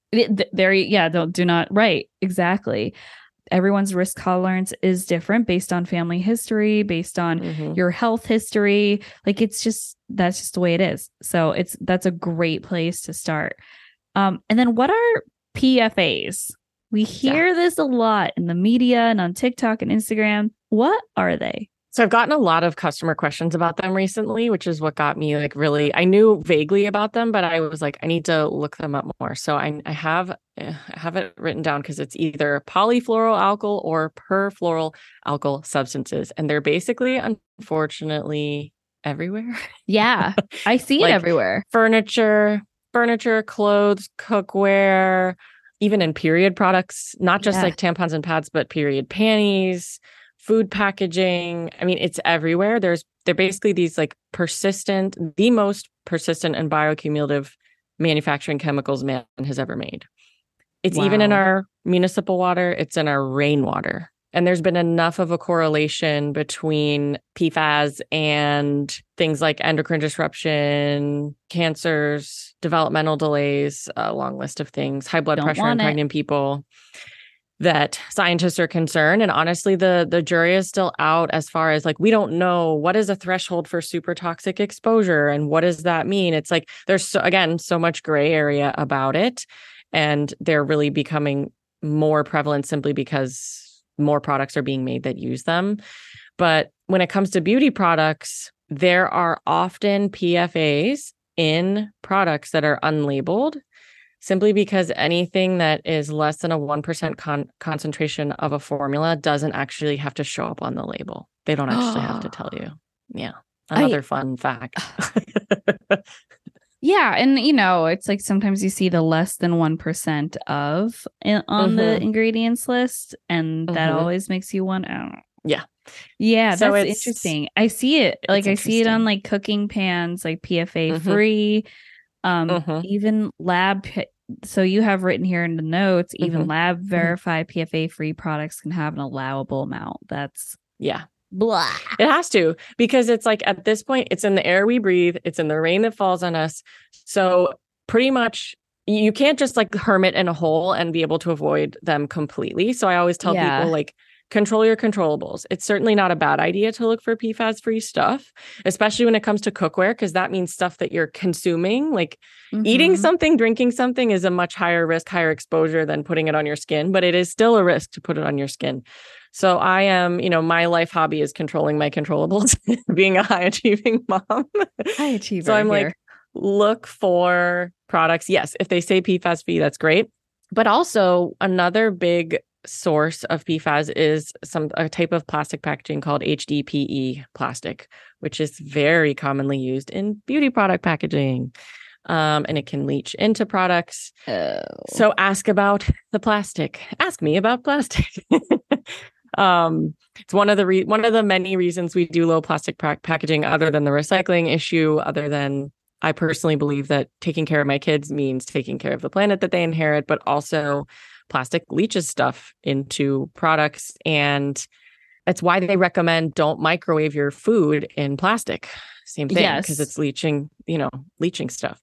Right. Exactly. Everyone's risk tolerance is different based on family history, based on your health history. Like that's just the way it is. So that's a great place to start. And then what are PFAs? We hear this a lot in the media and on TikTok and Instagram. What are they? So I've gotten a lot of customer questions about them recently, which is what got me like really, I knew vaguely about them, but I was like, I need to look them up more. So I have it written down because it's either polyfluoroalkyl or perfluoroalkyl substances. And they're basically, unfortunately, everywhere. Yeah, I see it everywhere. Furniture, clothes, cookware, even in period products, not just like tampons and pads, but period panties, food packaging. I mean, it's everywhere. They're basically these like the most persistent and bioaccumulative manufacturing chemicals man has ever made. It's even in our municipal water. It's in our rainwater. And there's been enough of a correlation between PFAS and things like endocrine disruption, cancers, developmental delays, a long list of things, high blood pressure in pregnant people, that scientists are concerned. And honestly, the jury is still out as far as like, we don't know what is a threshold for super toxic exposure and what does that mean? It's like, there's so much gray area about it. And they're really becoming more prevalent simply because more products are being made that use them. But when it comes to beauty products, there are often PFAs in products that are unlabeled, simply because anything that is less than a 1% concentration of a formula doesn't actually have to show up on the label. They don't actually have to tell you. Yeah. Another fun fact. Yeah. And, it's like sometimes you see the less than 1% on the ingredients list. And that always makes you wonder. Yeah. Yeah. So that's interesting. I see it. Like I see it on like cooking pans, like PFA free. Even lab. So you have written here in the notes, even lab verified PFA free products can have an allowable amount. That's blah. It has to, because it's like at this point, it's in the air we breathe. It's in the rain that falls on us. So pretty much you can't just like hermit in a hole and be able to avoid them completely. So I always tell people like, control your controllables. It's certainly not a bad idea to look for PFAS-free stuff, especially when it comes to cookware, because that means stuff that you're consuming. Like eating something, drinking something is a much higher risk, higher exposure than putting it on your skin, but it is still a risk to put it on your skin. So I am, my life hobby is controlling my controllables, being a high achieving mom. High achiever. So I'm here. like, look for products. Yes, if they say PFAS-free, that's great. But also another big source of PFAS is a type of plastic packaging called HDPE plastic, which is very commonly used in beauty product packaging. And it can leach into products. Oh. So ask about the plastic. Ask me about plastic. It's one of the many reasons we do low plastic packaging, other than the recycling issue, other than I personally believe that taking care of my kids means taking care of the planet that they inherit, but also plastic leaches stuff into products. And that's why they recommend don't microwave your food in plastic. Same thing, because it's leaching stuff.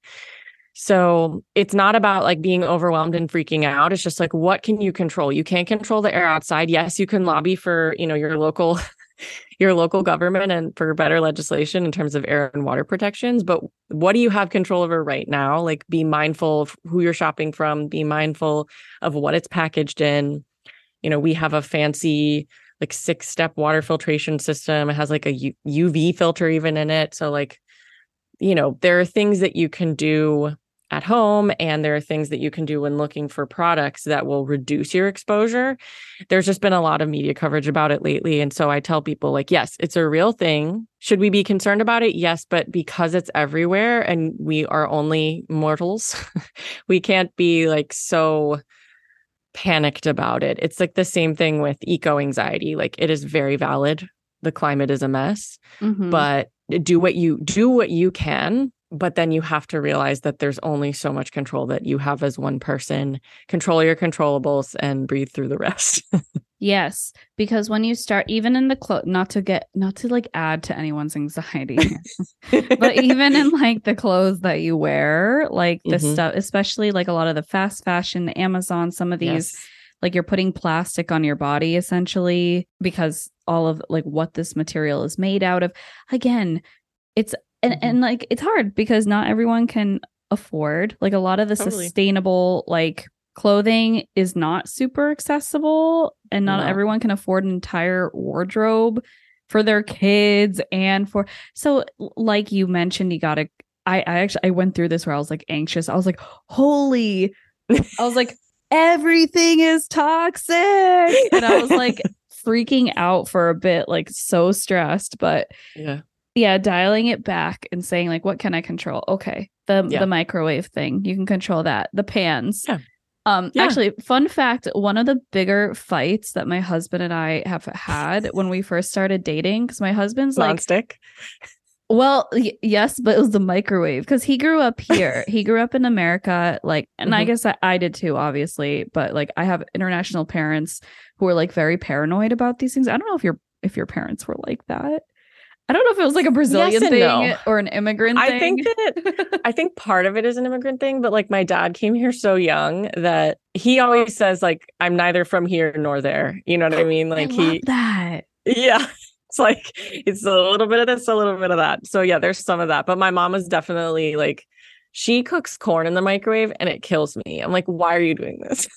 So it's not about like being overwhelmed and freaking out. It's just like, what can you control? You can't control the air outside. Yes, you can lobby for, your local government and for better legislation in terms of air and water protections. But what do you have control over right now? Like, be mindful of who you're shopping from, be mindful of what it's packaged in. We have a fancy like 6-step water filtration system. It has like a UV filter even in it. So like, there are things that you can do at home, and there are things that you can do when looking for products that will reduce your exposure. There's just been a lot of media coverage about it lately. And so I tell people like, yes, it's a real thing. Should we be concerned about it? Yes, but because it's everywhere and we are only mortals, we can't be like so panicked about it. It's like the same thing with eco anxiety. Like, it is very valid. The climate is a mess, but do what you can. But then you have to realize that there's only so much control that you have as one person. Control your controllables and breathe through the rest. Yes, because when you start, even in the not to like add to anyone's anxiety, but even in like the clothes that you wear, like this stuff, especially like a lot of the fast fashion, Amazon, some of these, like you're putting plastic on your body essentially because all of like what this material is made out of. Again, it's and like it's hard because not everyone can afford like a lot of the sustainable like clothing is not super accessible, and not everyone can afford an entire wardrobe for their kids and for so like you mentioned, you gotta I went through this where I was like anxious. I was like, everything is toxic, and I was like freaking out for a bit, like so stressed. But yeah, dialing it back and saying like, what can I control? Okay, the microwave thing, you can control that. The pans. Actually, fun fact, one of the bigger fights that my husband and I have had when we first started dating, because my husband's non-stick. Well, yes, but it was the microwave because he grew up here. He grew up in America, like, and I guess I did too, obviously. But like, I have international parents who are like very paranoid about these things. I don't know if your parents were like that. I don't know if it was like a Brazilian thing or an immigrant thing. I think part of it is an immigrant thing, but like my dad came here so young that he always says like, I'm neither from here nor there. You know what I mean? Like I love that. Yeah. It's like, it's a little bit of this, a little bit of that. So yeah, there's some of that. But my mom is definitely like, she cooks corn in the microwave and it kills me. I'm like, why are you doing this?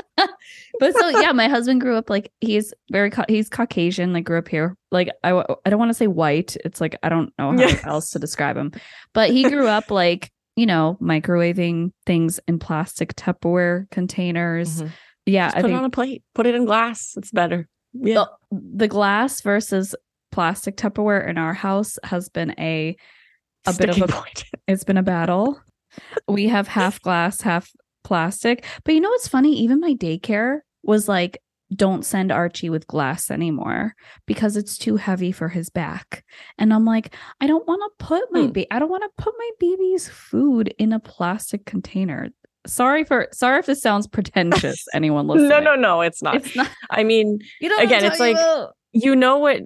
But so yeah, my husband grew up like he's Caucasian, like grew up here. Like I don't want to say white. It's like I don't know how else to describe him. But he grew up like, microwaving things in plastic Tupperware containers. Yeah, just put it on a plate. Put it in glass. It's better. Yeah. The glass versus plastic Tupperware in our house has been a bit of a point. It's been a battle. We have half glass, half plastic. But what's funny? Even my daycare was like, don't send Archie with glass anymore because it's too heavy for his back. And I'm like, I don't want to put my baby's food in a plastic container. Sorry if this sounds pretentious. Anyone listening? No, it's not. It's not. I mean, again, it's like what you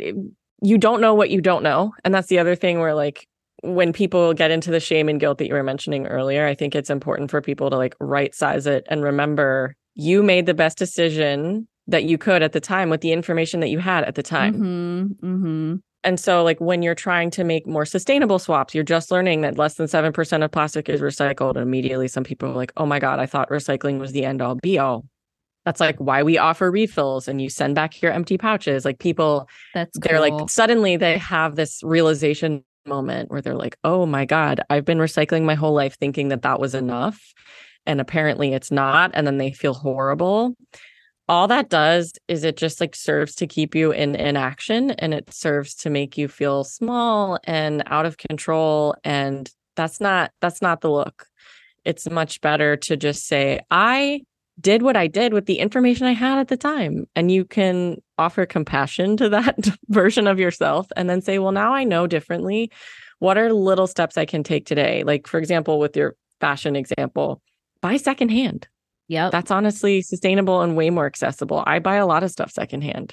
don't know what you don't know, and that's the other thing where like when people get into the shame and guilt that you were mentioning earlier, I think it's important for people to like right size it and remember you made the best decision that you could at the time with the information that you had at the time. And so like when you're trying to make more sustainable swaps, you're just learning that less than 7% of plastic is recycled. And immediately some people are like, oh my God, I thought recycling was the end all be all. That's like why we offer refills and you send back your empty pouches. Like people, they're like, suddenly they have this realization moment where they're like, oh my God, I've been recycling my whole life thinking that that was enough. And apparently it's not. And then they feel horrible. All that does is it just like serves to keep you in inaction, and it serves to make you feel small and out of control. And that's not the look. It's much better to just say, I did what I did with the information I had at the time. And you can offer compassion to that version of yourself and then say, well, now I know differently. What are little steps I can take today? Like, for example, with your fashion example, buy secondhand. Yeah, that's honestly sustainable and way more accessible. I buy a lot of stuff secondhand.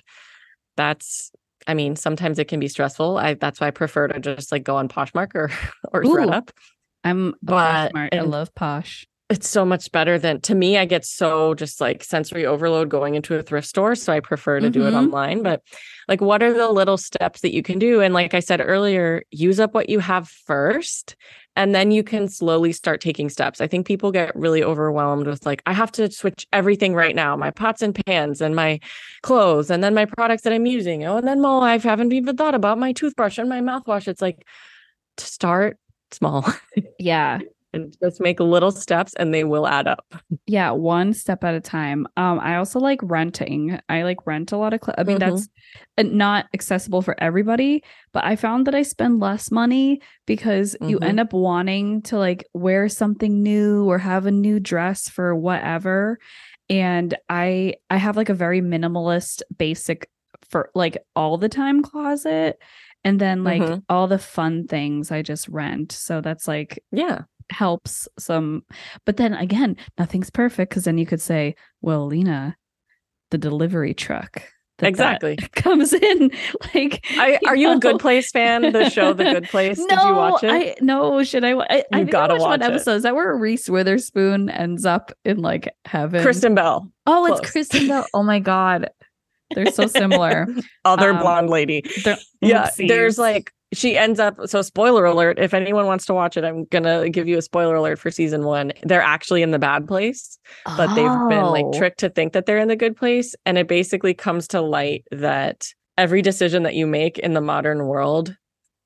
I mean, sometimes it can be stressful. That's why I prefer to just like go on Poshmark or ThredUp. I'm Poshmark. I love Posh. It's so much better than, to me, I get so just like sensory overload going into a thrift store. So I prefer to do it online. But like, what are the little steps that you can do? And like I said earlier, use up what you have first, and then you can slowly start taking steps. I think people get really overwhelmed with like, I have to switch everything right now, my pots and pans and my clothes, and then my products that I'm using. Oh, and then I haven't even thought about my toothbrush and my mouthwash. It's like, to start small. Yeah. And just make little steps and they will add up. Yeah, one step at a time. I also like renting. I like rent a lot of clothes. I mean, that's not accessible for everybody, but I found that I spend less money because you end up wanting to like wear something new or have a new dress for whatever. And I have like a very minimalist, basic for like all the time closet. And then like all the fun things I just rent. So that's like, helps some, but then again, nothing's perfect, because then you could say, well, Lena, the delivery truck that comes in, like, are you a Good Place fan? The show The Good Place? No, did you watch it? Should I you gotta watch one episode. Is that where Reese Witherspoon ends up in like heaven? Kristen Bell. Oh, it's Kristen Bell. Oh my God, they're so similar. Other blonde lady. There's like, she ends up, so spoiler alert, if anyone wants to watch it, I'm gonna give you a spoiler alert for season 1. They're actually in the bad place, but they've been like tricked to think that they're in the good place. And it basically comes to light that every decision that you make in the modern world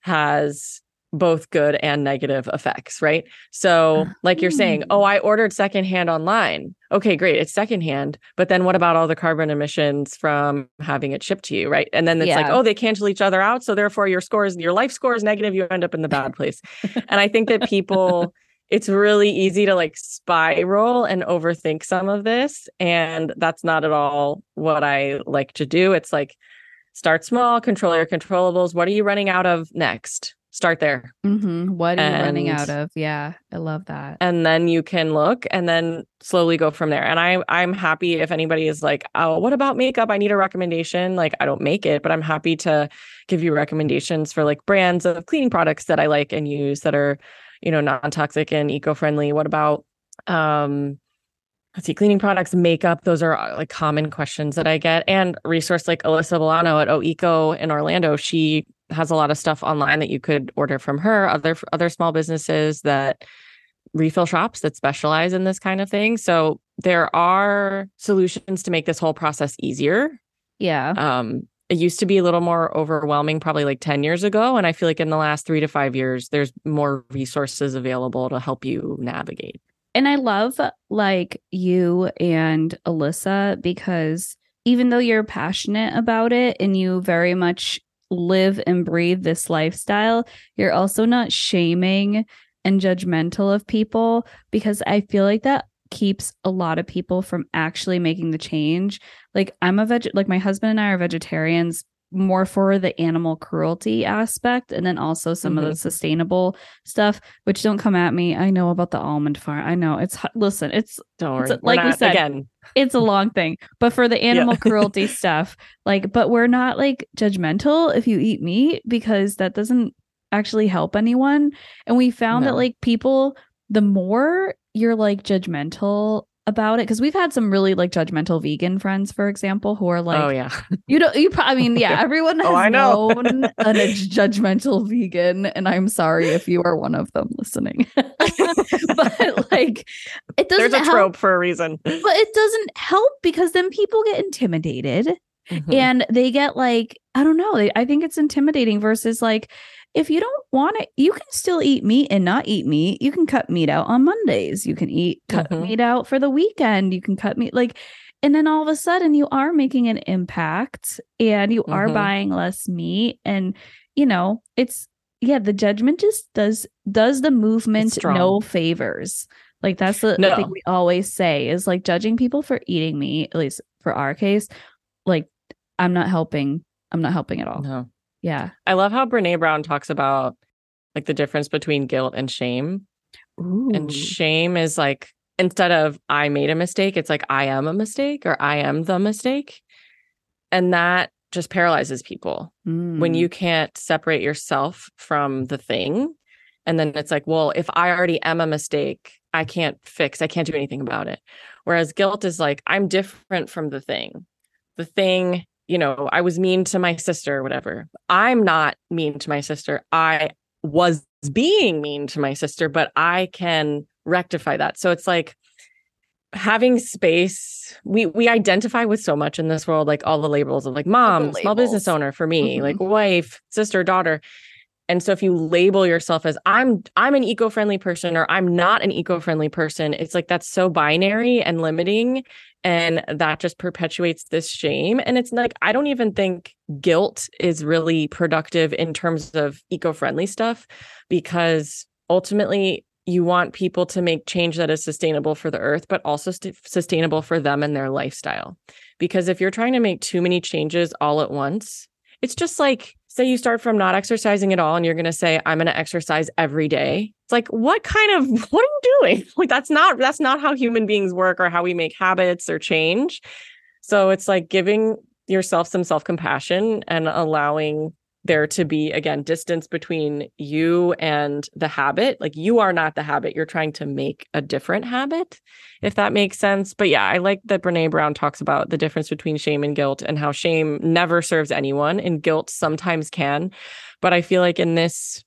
has both good and negative effects, right? So like you're saying, oh, I ordered secondhand online. Okay, great. It's secondhand. But then what about all the carbon emissions from having it shipped to you, right? And then it's like, oh, they cancel each other out. So therefore your life score is negative. You end up in the bad place. And I think that people, it's really easy to like spiral and overthink some of this. And that's not at all what I like to do. It's like, start small, control your controllables. What are you running out of next? Start there. What are you running out of? Yeah, I love that. And then you can look and then slowly go from there. And I'm happy if anybody is like, oh, what about makeup? I need a recommendation. Like, I don't make it, but I'm happy to give you recommendations for like brands of cleaning products that I like and use that are, you know, non-toxic and eco-friendly. What about, let's see, cleaning products, makeup? Those are like common questions that I get. And resource like Alyssa Bolano at OECO in Orlando, she has a lot of stuff online that you could order from her, other small businesses that refill shops that specialize in this kind of thing. So there are solutions to make this whole process easier. Yeah. It used to be a little more overwhelming probably like 10 years ago. And I feel like in the last 3 to 5 years, there's more resources available to help you navigate. And I love like you and Alyssa, because even though you're passionate about it and you very much live and breathe this lifestyle, you're also not shaming and judgmental of people, because I feel like that keeps a lot of people from actually making the change. Like like my husband and I are vegetarians more for the animal cruelty aspect, and then also some of the sustainable stuff, which don't come at me. I know about the almond farm. I know don't worry. It's like we said, again, it's a long thing, but for the animal cruelty stuff, like, but we're not like judgmental if you eat meat, because that doesn't actually help anyone. And we found that like people, the more you're like judgmental about it, because we've had some really like judgmental vegan friends, for example, who are like, oh yeah, I mean, yeah, everyone has I know. known a judgmental vegan, and I'm sorry if you are one of them listening. But like, it doesn't. There's a trope for a reason, but it doesn't help, because then people get intimidated, and they get like, I don't know. I think it's intimidating versus like, if you don't want it, you can still eat meat and not eat meat. You can cut meat out on Mondays. You can cut meat out for the weekend. You can cut meat like, and then all of a sudden you are making an impact, and you are buying less meat. And, you know, the judgment just does the movement no favors. Like that's the thing we always say is like, judging people for eating meat, at least for our case, like I'm not helping at all. No. Yeah. I love how Brene Brown talks about like the difference between guilt and shame. Ooh. And shame is like, instead of I made a mistake, it's like I am a mistake or I am the mistake. And that just paralyzes people when you can't separate yourself from the thing. And then it's like, well, if I already am a mistake, I can't do anything about it. Whereas guilt is like, I'm different from the thing. The thing, you know, I was mean to my sister or whatever. I'm not mean to my sister. I was being mean to my sister, but I can rectify that. So it's like having space. We identify with so much in this world, like all the labels of like mom, small business owner for me, like wife, sister, daughter. And so if you label yourself as I'm an eco-friendly person or I'm not an eco-friendly person, it's like that's so binary and limiting. And that just perpetuates this shame. And it's like, I don't even think guilt is really productive in terms of eco-friendly stuff, because ultimately you want people to make change that is sustainable for the earth, but also sustainable for them and their lifestyle. Because if you're trying to make too many changes all at once, it's just like, say you start from not exercising at all and you're going to say, I'm going to exercise every day. It's like, what are you doing? Like, that's not how human beings work or how we make habits or change. So it's like giving yourself some self-compassion and allowing there to be, again, distance between you and the habit. Like, you are not the habit. You're trying to make a different habit, if that makes sense. But yeah, I like that Brene Brown talks about the difference between shame and guilt and how shame never serves anyone and guilt sometimes can. But I feel like in this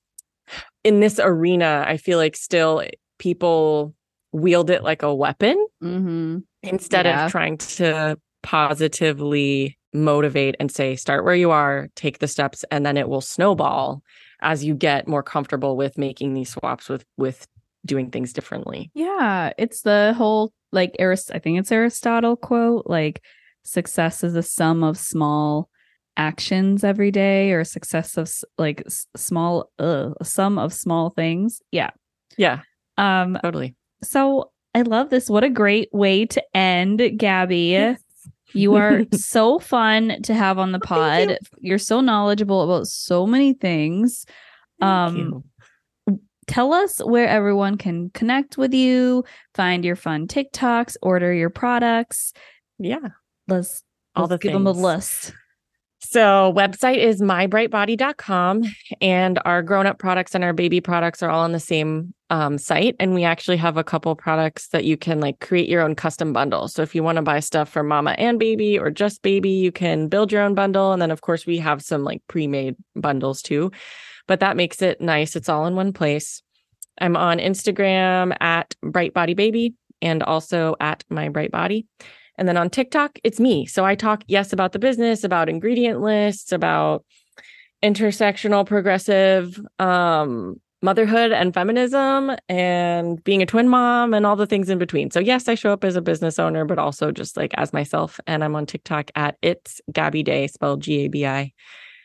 arena, I feel like still people wield it like a weapon instead of trying to positively motivate and say, start where you are, take the steps, and then it will snowball as you get more comfortable with making these swaps with doing things differently. Yeah, it's the whole like I think it's Aristotle quote, like success is a sum of small actions every day, or success of like a sum of small things. Yeah. Totally. So I love this. What a great way to end, Gabby. You are so fun to have on the pod. You're so knowledgeable about so many things. Thank you. Tell us where everyone can connect with you, find your fun TikToks, order your products. Yeah. Let's give them a list. So website is mybrightbody.com, and our grown-up products and our baby products are all on the same site. And we actually have a couple products that you can like create your own custom bundle. So if you want to buy stuff for mama and baby or just baby, you can build your own bundle. And then of course we have some like pre-made bundles too, but that makes it nice. It's all in one place. I'm on Instagram at brightbodybaby and also at mybrightbody. And then on TikTok, it's me. So I talk, yes, about the business, about ingredient lists, about intersectional progressive motherhood and feminism and being a twin mom and all the things in between. So yes, I show up as a business owner, but also just like as myself. And I'm on TikTok at It's Gabby Day, spelled GABIDAY.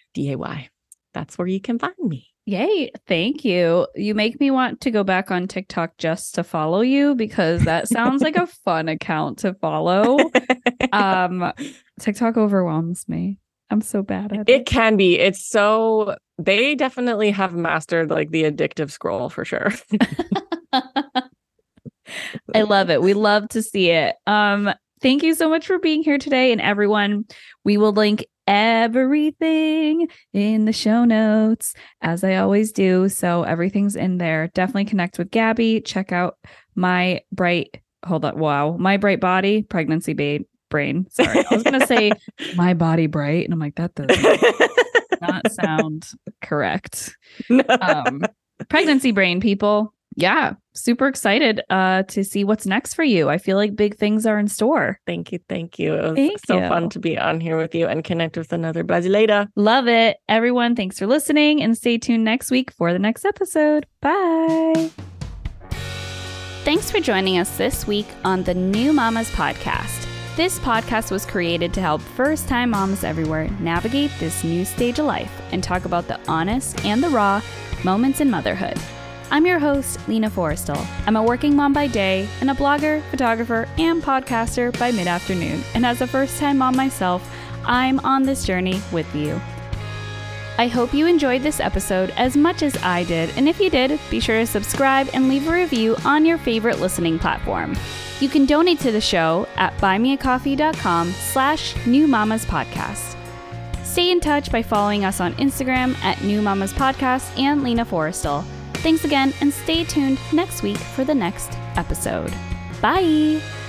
That's where you can find me. Yay. Thank you. You make me want to go back on TikTok just to follow you, because that sounds like a fun account to follow. TikTok overwhelms me. I'm so bad at it. It can be. They definitely have mastered like the addictive scroll for sure. I love it. We love to see it. Thank you so much for being here today. And everyone, we will link everything in the show notes, as I always do. So everything's in there. Definitely connect with Gabby. Check out My Bright hold on. Wow. My bright body, pregnancy brain. Sorry. I was going to say my body bright. And I'm like, that does not sound correct. Pregnancy brain, people. Yeah. Super excited to see what's next for you. I feel like big things are in store. Thank you. It was so fun to be on here with you and connect with another Brazileira. Love it. Everyone, thanks for listening and stay tuned next week for the next episode. Bye. Thanks for joining us this week on the New Mamas Podcast. This podcast was created to help first-time mamas everywhere navigate this new stage of life and talk about the honest and the raw moments in motherhood. I'm your host, Lena Forrestal. I'm a working mom by day and a blogger, photographer, and podcaster by mid-afternoon. And as a first-time mom myself, I'm on this journey with you. I hope you enjoyed this episode as much as I did. And if you did, be sure to subscribe and leave a review on your favorite listening platform. You can donate to the show at buymeacoffee.com/newmamaspodcast. Stay in touch by following us on Instagram at New Mamas Podcast and Lena Forrestal. Thanks again, and stay tuned next week for the next episode. Bye!